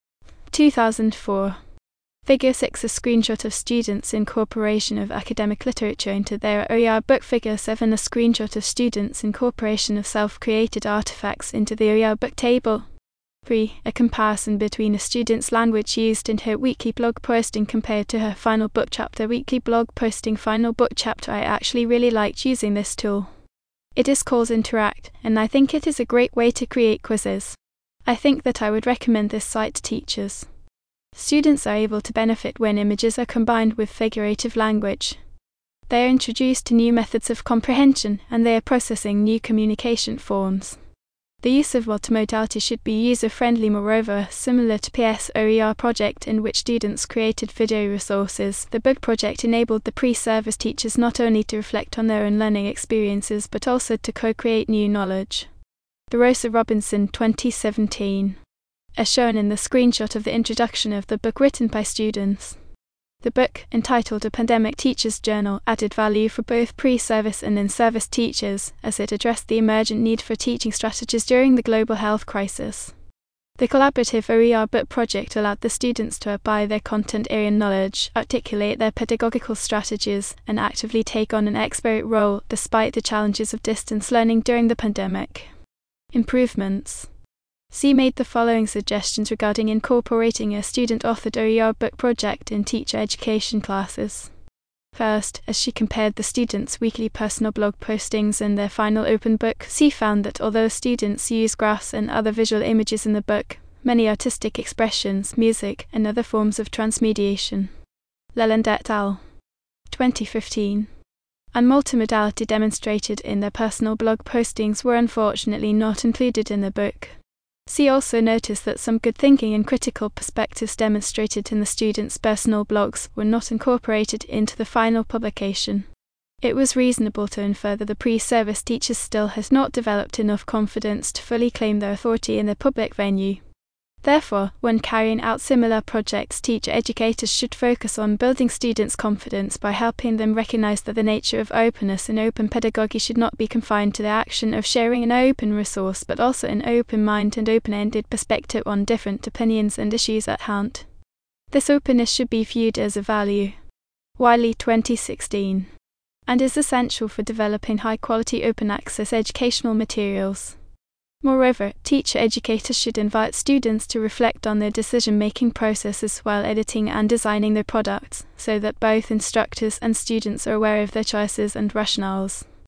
two thousand four. Figure six. A screenshot of students' incorporation of academic literature into their O E R book. Figure seven. A screenshot of students' incorporation of self-created artifacts into the O E R book table. three. A comparison between a student's language used in her weekly blog posting compared to her final book chapter. Weekly blog posting, final book chapter. I actually really liked using this tool. It is called Interact, and I think it is a great way to create quizzes. I think that I would recommend this site to teachers. Students are able to benefit when images are combined with figurative language. They are introduced to new methods of comprehension, and they are processing new communication forms. The use of multimodality should be user-friendly. Moreover, similar to P S O E R project in which students created video resources, the book project enabled the pre-service teachers not only to reflect on their own learning experiences but also to co-create new knowledge. DeRosa Robinson, twenty seventeen. As shown in the screenshot of the introduction of the book written by students. The book, entitled A Pandemic Teacher's Journal, added value for both pre-service and in-service teachers, as it addressed the emergent need for teaching strategies during the global health crisis. The collaborative O E R book project allowed the students to apply their content area knowledge, articulate their pedagogical strategies, and actively take on an expert role despite the challenges of distance learning during the pandemic. Improvements. C made the following suggestions regarding incorporating a student-authored O E R book project in teacher education classes. First, as she compared the students' weekly personal blog postings and their final open book, C found that although students use graphs and other visual images in the book, many artistic expressions, music, and other forms of transmediation. Leland et al. twenty fifteen. And multimodality demonstrated in their personal blog postings were unfortunately not included in the book. C also noticed that some good thinking and critical perspectives demonstrated in the students' personal blogs were not incorporated into the final publication. It was reasonable to infer that the pre-service teachers still had not developed enough confidence to fully claim their authority in the public venue. Therefore, when carrying out similar projects, teacher educators should focus on building students' confidence by helping them recognize that the nature of openness and open pedagogy should not be confined to the action of sharing an open resource, but also an open mind and open-ended perspective on different opinions and issues at hand. This openness should be viewed as a value. Wiley, twenty sixteen. And is essential for developing high-quality open-access educational materials. Moreover, teacher educators should invite students to reflect on their decision-making processes while editing and designing their products, so that both instructors and students are aware of their choices and rationales.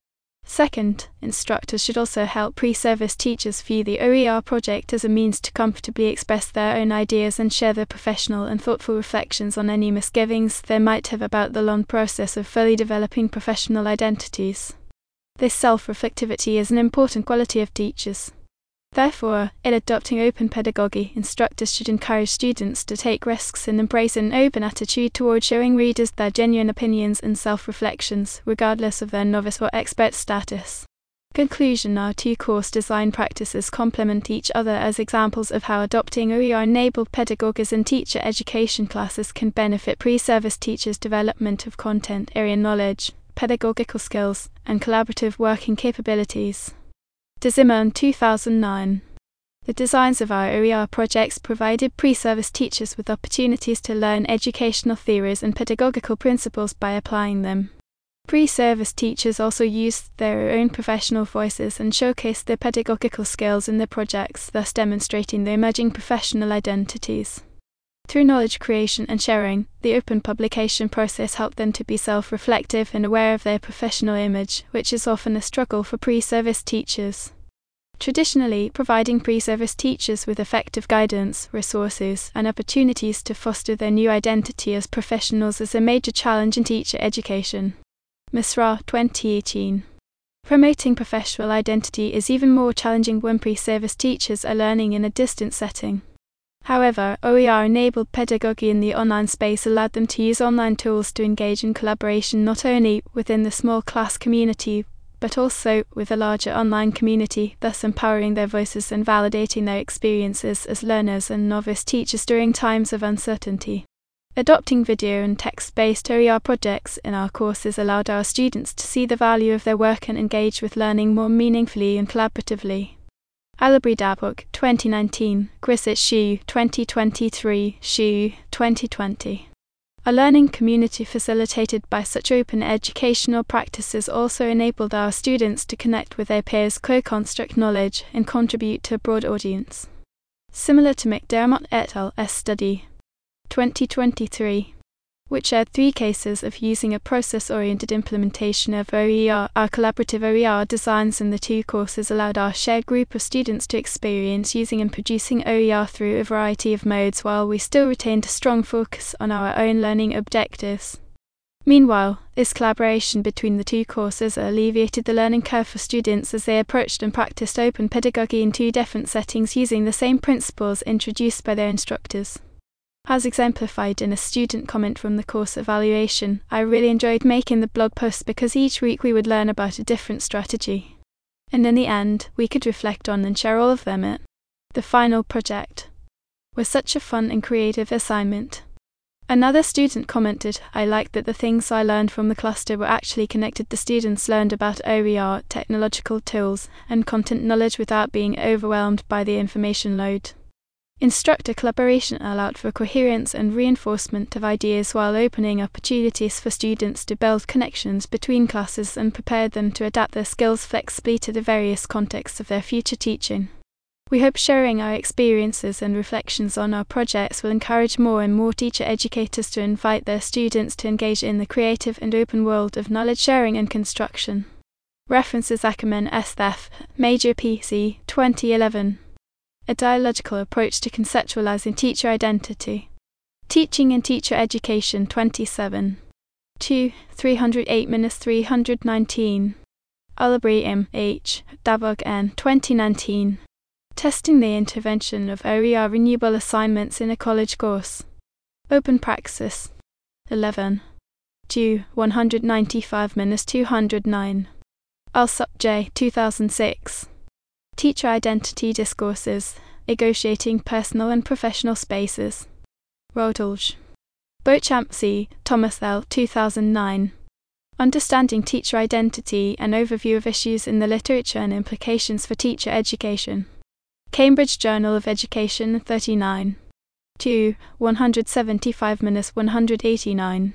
Second, instructors should also help pre-service teachers view the O E R project as a means to comfortably express their own ideas and share their professional and thoughtful reflections on any misgivings they might have about the long process of fully developing professional identities. This self-reflectivity is an important quality of teachers. Therefore, in adopting open pedagogy, instructors should encourage students to take risks and embrace an open attitude toward showing readers their genuine opinions and self-reflections, regardless of their novice or expert status. Conclusion: our two course design practices complement each other as examples of how adopting O E R-enabled pedagogies in teacher education classes can benefit pre-service teachers' development of content area knowledge, pedagogical skills, and collaborative working capabilities. De Zimmer, two thousand nine. The designs of our O E R projects provided pre-service teachers with opportunities to learn educational theories and pedagogical principles by applying them. Pre-service teachers also used their own professional voices and showcased their pedagogical skills in the projects, thus demonstrating their emerging professional identities. Through knowledge creation and sharing, the open publication process helped them to be self-reflective and aware of their professional image, which is often a struggle for pre-service teachers. Traditionally, providing pre-service teachers with effective guidance, resources, and opportunities to foster their new identity as professionals is a major challenge in teacher education. Misra, twenty eighteen. Promoting professional identity is even more challenging when pre-service teachers are learning in a distant setting. However, O E R-enabled pedagogy in the online space allowed them to use online tools to engage in collaboration not only within the small class community, but also with a larger online community, thus empowering their voices and validating their experiences as learners and novice teachers during times of uncertainty. Adopting video and text-based O E R projects in our courses allowed our students to see the value of their work and engage with learning more meaningfully and collaboratively. Alabri Dabuk, twenty nineteen, Grisit Shu, twenty twenty-three, Shu, twenty twenty. A learning community facilitated by such open educational practices also enabled our students to connect with their peers, co-construct knowledge, and contribute to a broad audience. Similar to McDermott et al.'s study, twenty twenty-three, which shared three cases of using a process-oriented implementation of O E R. Our collaborative O E R designs in the two courses allowed our shared group of students to experience using and producing O E R through a variety of modes while we still retained a strong focus on our own learning objectives. Meanwhile, this collaboration between the two courses alleviated the learning curve for students as they approached and practiced open pedagogy in two different settings using the same principles introduced by their instructors. As exemplified in a student comment from the course evaluation, I really enjoyed making the blog posts because each week we would learn about a different strategy. And in the end, we could reflect on and share all of them. It, the final project, was such a fun and creative assignment. Another student commented, I liked that the things I learned from the cluster were actually connected. The students learned about O E R, technological tools, and content knowledge without being overwhelmed by the information load. Instructor collaboration allowed for coherence and reinforcement of ideas while opening opportunities for students to build connections between classes and prepared them to adapt their skills flexibly to the various contexts of their future teaching. We hope sharing our experiences and reflections on our projects will encourage more and more teacher educators to invite their students to engage in the creative and open world of knowledge sharing and construction. References: Ackerman, S. Thef, Major P C, twenty eleven. A dialogical approach to conceptualizing teacher identity. Teaching and Teacher Education, twenty-seven. two, three oh eight to three nineteen. Alabri M. H. Dabog N. twenty nineteen. Testing the intervention of O E R renewable assignments in a college course. Open Praxis. eleven. two, one ninety-five to two oh nine. Alsop J. two thousand six. Teacher Identity Discourses, Negotiating Personal and Professional Spaces. Rodolge. Beauchamp C., Thomas L. two thousand nine. Understanding Teacher Identity, an Overview of Issues in the Literature and Implications for Teacher Education. Cambridge Journal of Education, thirty-nine. two, one seventy-five to one eighty-nine.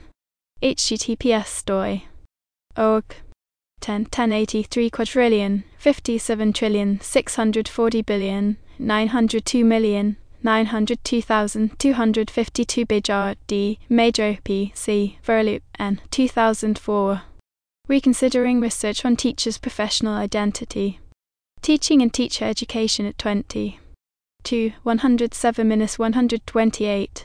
H T T P S Story. Org. ten, ten eighty-three quadrillion, fifty-seven trillion, six hundred forty billion, nine hundred two million, nine hundred two thousand two hundred fifty-two Bijar D. Major P. C. Verloop N. two thousand four. Reconsidering research on teachers' professional identity. Teaching and teacher education at twenty. two one oh seven dash one twenty-eight.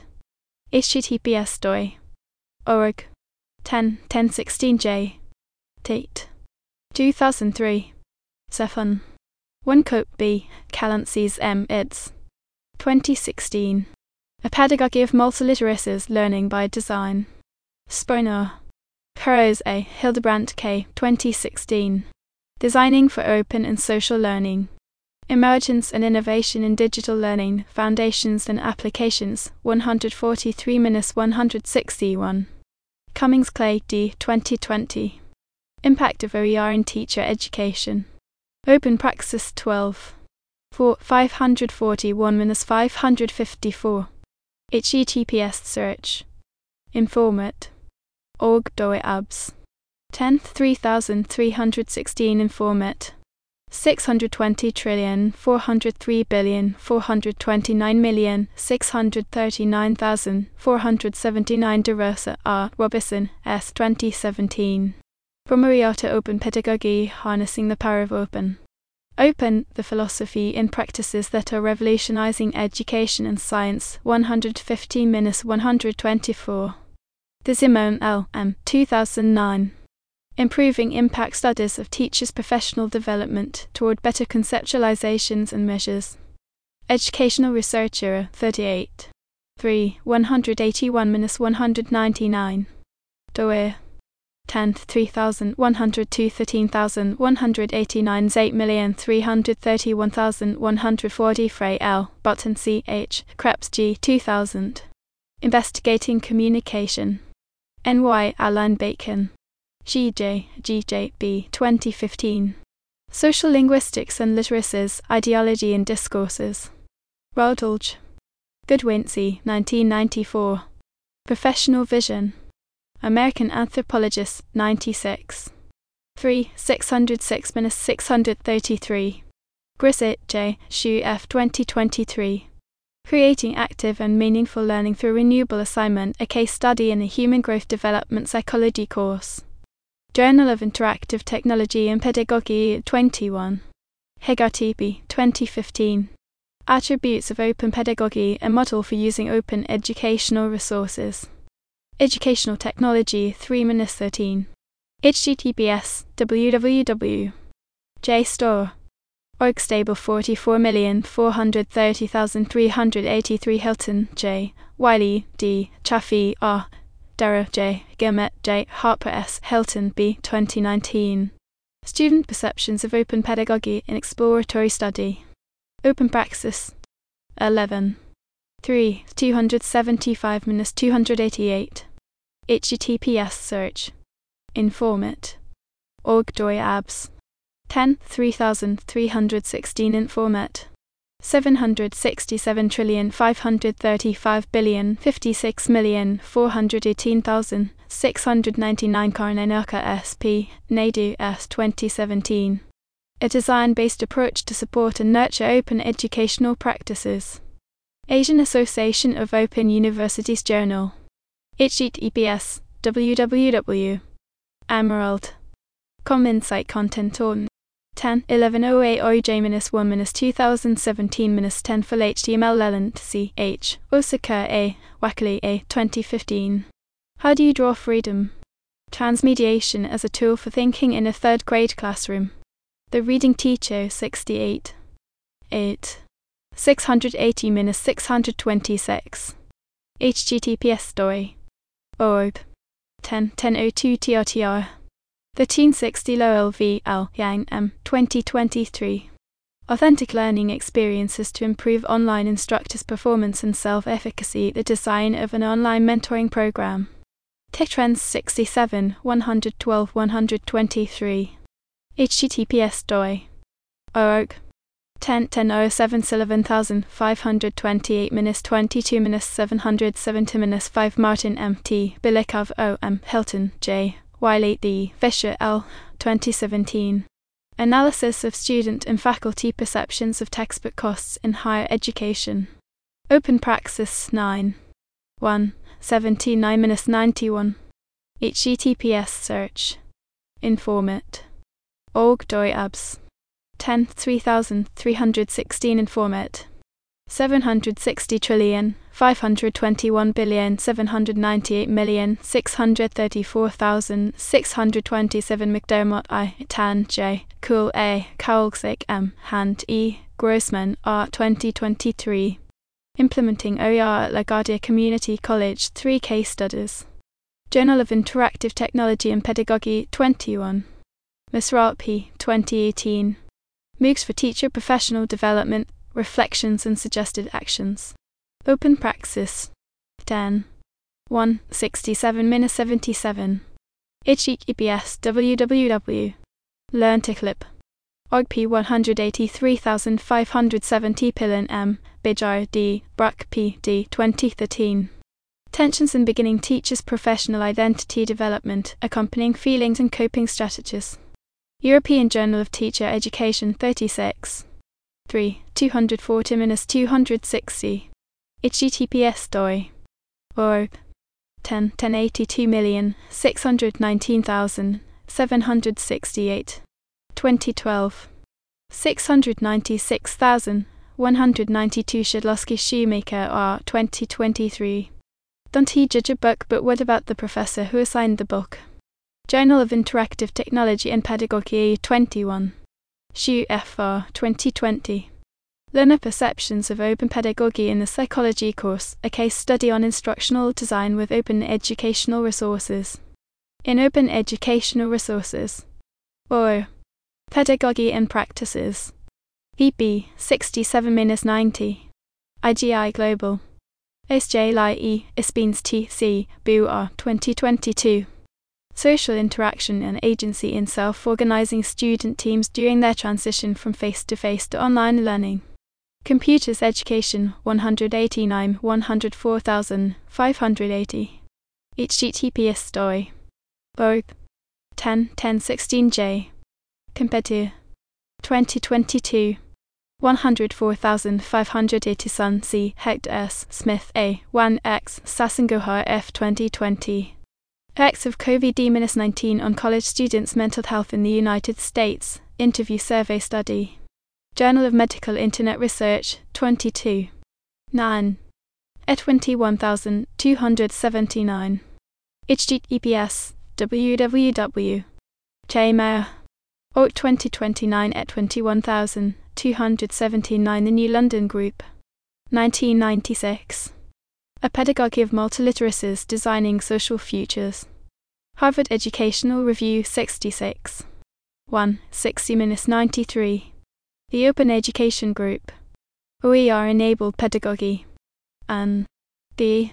https doi. org. ten ten sixteen j. Date. two thousand three. Cephon. one Cope B. Calances M. eds. twenty sixteen. A Pedagogy of Multiliteracies Learning by Design. Sponar. Perros A. Hildebrandt K. twenty sixteen. Designing for Open and Social Learning. Emergence and Innovation in Digital Learning, Foundations and Applications, one forty-three dash one sixty-one. Cummings Clay D. twenty twenty. Impact of O E R in Teacher Education. Open Praxis twelve. four five forty-one dash five fifty-four. https search. Informat. org doi abs. ten three thousand three hundred sixteen Informat. six hundred twenty trillion four hundred three billion four hundred twenty-nine million six hundred thirty-nine thousand four hundred seventy-nine De Rosa R. Robison S. twenty seventeen. Bromariata Open Pedagogy Harnessing the Power of Open. Open, the Philosophy in Practices that are Revolutionizing Education and Science, one fifteen dash one twenty-four. De Simone L. M. two thousand nine. Improving Impact Studies of Teachers' Professional Development Toward Better Conceptualizations and Measures. Educational Researcher thirty-eight. three one eighty-one dash one ninety-nine. Doe. ten three thousand one hundred two thirteen thousand one hundred eighty-nine eight million three hundred thirty-one thousand one hundred forty Frey L. Button C. H. Krebs G. two thousand. Investigating Communication. N Y. Alan Bacon. G J. G J B. twenty fifteen. Social Linguistics and Literacies, Ideology and Discourses. Routledge. Goodwincy, nineteen ninety-four. Professional Vision. American Anthropologist, ninety-six. three six oh six dash six thirty-three. Grissett J. Shu F. twenty twenty-three. Creating Active and Meaningful Learning Through Renewable Assignment, a Case Study in a Human Growth Development Psychology Course. Journal of Interactive Technology and Pedagogy, twenty-one. Hegarty B. twenty fifteen. Attributes of Open Pedagogy, a Model for Using Open Educational Resources. Educational Technology, three thirteen. https www. JSTOR. Orgstable forty-four million four hundred thirty thousand three hundred eighty-three Hilton J. Wiley D. Chaffee R. Darrow J. Gilmet J. Harper S. Hilton B. twenty nineteen. Student Perceptions of Open Pedagogy in Exploratory Study. Open Praxis. eleven. three two seventy-five dash two eighty-eight. https search. Informat. org doi abs. ten three thousand three hundred sixteen Informat. seven hundred sixty-seven trillion five hundred thirty-five billion fifty-six million four hundred eighteen thousand six hundred ninety-nine Karnanaka S P. Naidu S. twenty seventeen. A design-based approach to support and nurture open educational practices. Asian Association of Open Universities Journal. https www. Emerald. Com Insight Content on ten eleven oh eight O J one twenty seventeen ten full H T M L Leland C H. Osaka A. Wackley A. twenty fifteen. How do you draw freedom? Transmediation as a tool for thinking in a third grade classroom. The Reading Teacher sixty-eight. eight. six eighty dash six twenty-six. https doi. org. ten ten oh two T R T R. thirteen sixty Lowell V. L. Yang M. twenty twenty-three. Authentic Learning Experiences to Improve Online Instructors' Performance and Self-Efficacy, the Design of an Online Mentoring Program. TechTrends sixty-seven, one twelve one twenty-three. https doi. org. ten ten oh seven eleven five twenty-eight dash twenty-two dash seven seventy dash five Martin M. T. Bilikov O. M. Hilton J. Wiley D. Fisher L. twenty seventeen. Analysis of Student and Faculty Perceptions of Textbook Costs in Higher Education. Open Praxis nine. one. seventy-nine dash ninety-one. https search. Informat. Org doi abs. ten three thousand three hundred sixteen Informat. seven hundred sixty trillion, five hundred twenty-one billion, seven hundred ninety-eight million, six hundred thirty-four thousand, six hundred twenty-seven McDermott I, Tan J, Cool A, Kaulsik M, Hand E, Grossman R twenty twenty-three. Implementing O E R at LaGuardia Community College, three case studies. Journal of Interactive Technology and Pedagogy, twenty-one. Misral P, twenty eighteen. MOOCs for Teacher Professional Development, Reflections and Suggested Actions. Open Praxis. ten. one sixty-seven seventy-seven. H T T P S www. Learn to clip. O G P one hundred eighty-three thousand five hundred seventy Pillen M, Bijar D, Bruck P D twenty thirteen. Tensions in Beginning Teachers' Professional Identity Development, Accompanying Feelings and Coping Strategies. European Journal of Teacher Education thirty-six. three two forty to two sixty. H T T P S doi. Org. ten ten eighty-two million, six hundred nineteen thousand, seven hundred sixty-eight. twenty twelve. six hundred ninety-six thousand, one hundred ninety-two Shedlowski Shoemaker R twenty twenty-three. Don't he judge a book, but what about the professor who assigned the book? Journal of Interactive Technology and Pedagogy twenty-one. Shu F R twenty twenty. Learner Perceptions of Open Pedagogy in the Psychology course, a case study on instructional design with open educational resources. In Open Educational Resources. Or Pedagogy and Practices. E B sixty-seven ninety. I G I Global. S J L I E, Ispins T C, B U R twenty twenty-two. Social interaction and agency in self-organizing student teams during their transition from face-to-face to online learning. Computers Education one eighty-nine one oh four five eighty. H T T P S doi. Org. ten ten sixteen J. Competitor. twenty twenty-two. one oh four five eighty Sun C. Hector S. Smith A. one X. Sasangohar F. twenty twenty. Effects of COVID nineteen on college students' mental health in the United States. Interview Survey Study. Journal of Medical Internet Research, twenty-two. nine. E twenty-one two seventy-nine. H T T P S www. J Mayer. O twenty twenty-nine E twenty-one two seventy-nine The New London Group. nineteen ninety-six. A Pedagogy of Multiliteracies Designing Social Futures. Harvard Educational Review sixty-six. one sixty ninety-three. The Open Education Group. O E R-Enabled Pedagogy. An. The.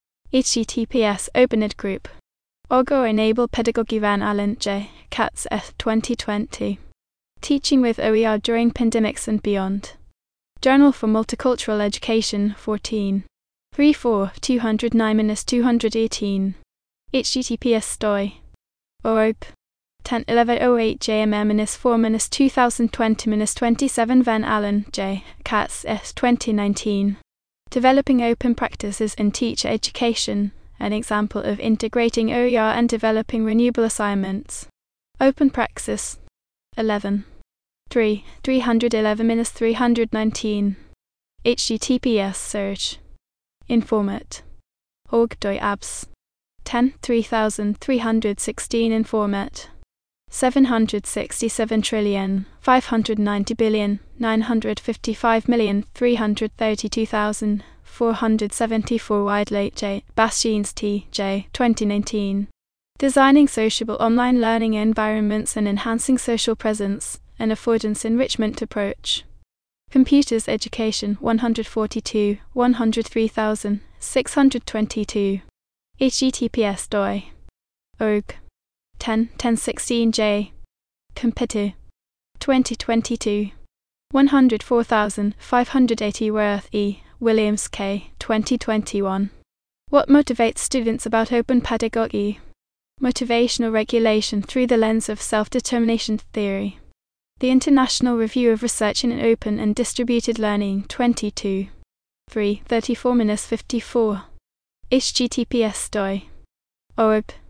H T T P S OpenEd Group. O G O-Enabled Pedagogy Van Allen J. Katz F. twenty twenty. Teaching with O E R During Pandemics and Beyond. Journal for Multicultural Education, fourteen. three four two oh nine to two eighteen. H T T P S doi. Org. ten eleven oh eight J M M four two thousand twenty twenty-seven Van Allen J. Katz S. twenty nineteen. Developing Open Practices in Teacher Education, an example of integrating O E R and developing renewable assignments. Open Praxis. eleven. three three eleven to three nineteen. H T T P S search. Informat. Org doi abs. ten three thousand three hundred sixteen Informat. seven hundred sixty-seven trillion, five hundred ninety billion, nine hundred fifty-five million, three hundred thirty-two thousand, four hundred seventy-four Widlate J. Bastians T. J. twenty nineteen. Designing Sociable Online Learning Environments and Enhancing Social Presence, an Affordance Enrichment Approach. Computers Education one forty-two, one oh three thousand, six hundred twenty-two. H T T P S doi. Org. ten ten sixteen J. Competitor. twenty twenty-two. one oh four thousand five hundred eighty Worth E. Williams K. twenty twenty-one. What motivates students about open pedagogy? Motivational regulation through the lens of self-determination theory. The International Review of Research in Open and Distributed Learning, twenty-two. three thirty-four fifty-four. H T T P S doi. Org.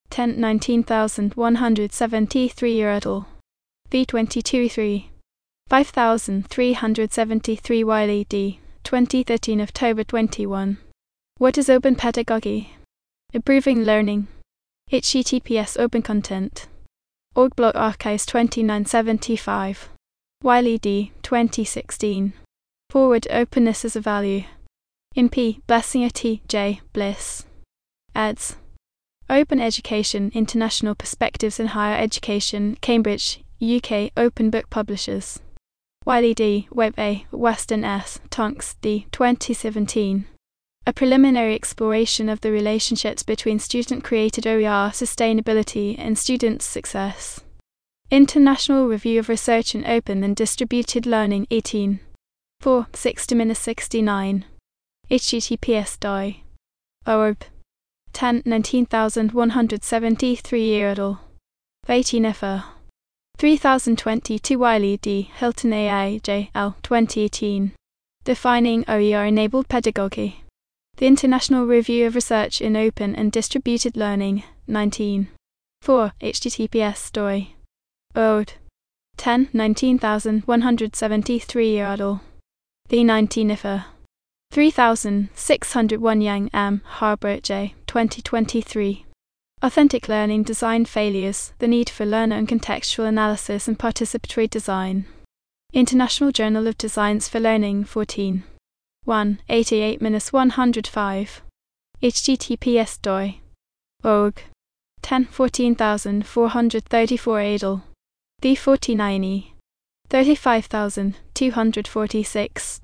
ten nineteen thousand one hundred seventy-three Erdl. V twenty-two three. five thousand three hundred seventy-three Wiley D. twenty thirteen October twenty-one. What is open pedagogy? Improving learning. H T T P S Open Content. Org Block Archives twenty-nine seventy-five. Wiley D. twenty sixteen. Forward Openness as a Value. In P. Blessinger T. J. Bliss. Eds. Open Education, International Perspectives in Higher Education, Cambridge, U K, Open Book Publishers. Wiley D. Web A. Weston S. Tonks D. twenty seventeen. A preliminary exploration of the relationships between student-created O E R sustainability and students' success. International Review of Research in Open and Distributed Learning eighteen. four sixty sixty-nine. H T T P S doi. Orb. ten nineteen thousand one hundred seventy-three Erdl. eighteen F R. three thousand twenty-two Wiley D. Hilton A I J L twenty eighteen. Defining O E R-enabled pedagogy. The International Review of Research in Open and Distributed Learning, nineteen. four H T T P S doi. Ode. ten nineteen thousand one hundred seventy-three Erdl. The nineteen F R. three thousand six hundred one Yang M. Harbert J. twenty twenty-three. Authentic Learning Design Failures, The Need for Learner and Contextual Analysis and Participatory Design. International Journal of Designs for Learning fourteen. one eighty-eight dash one oh five. H T T P S doi. Org. ten fourteen thousand four hundred thirty-four Adel. The forty-nine E. thirty-five thousand two hundred forty-six.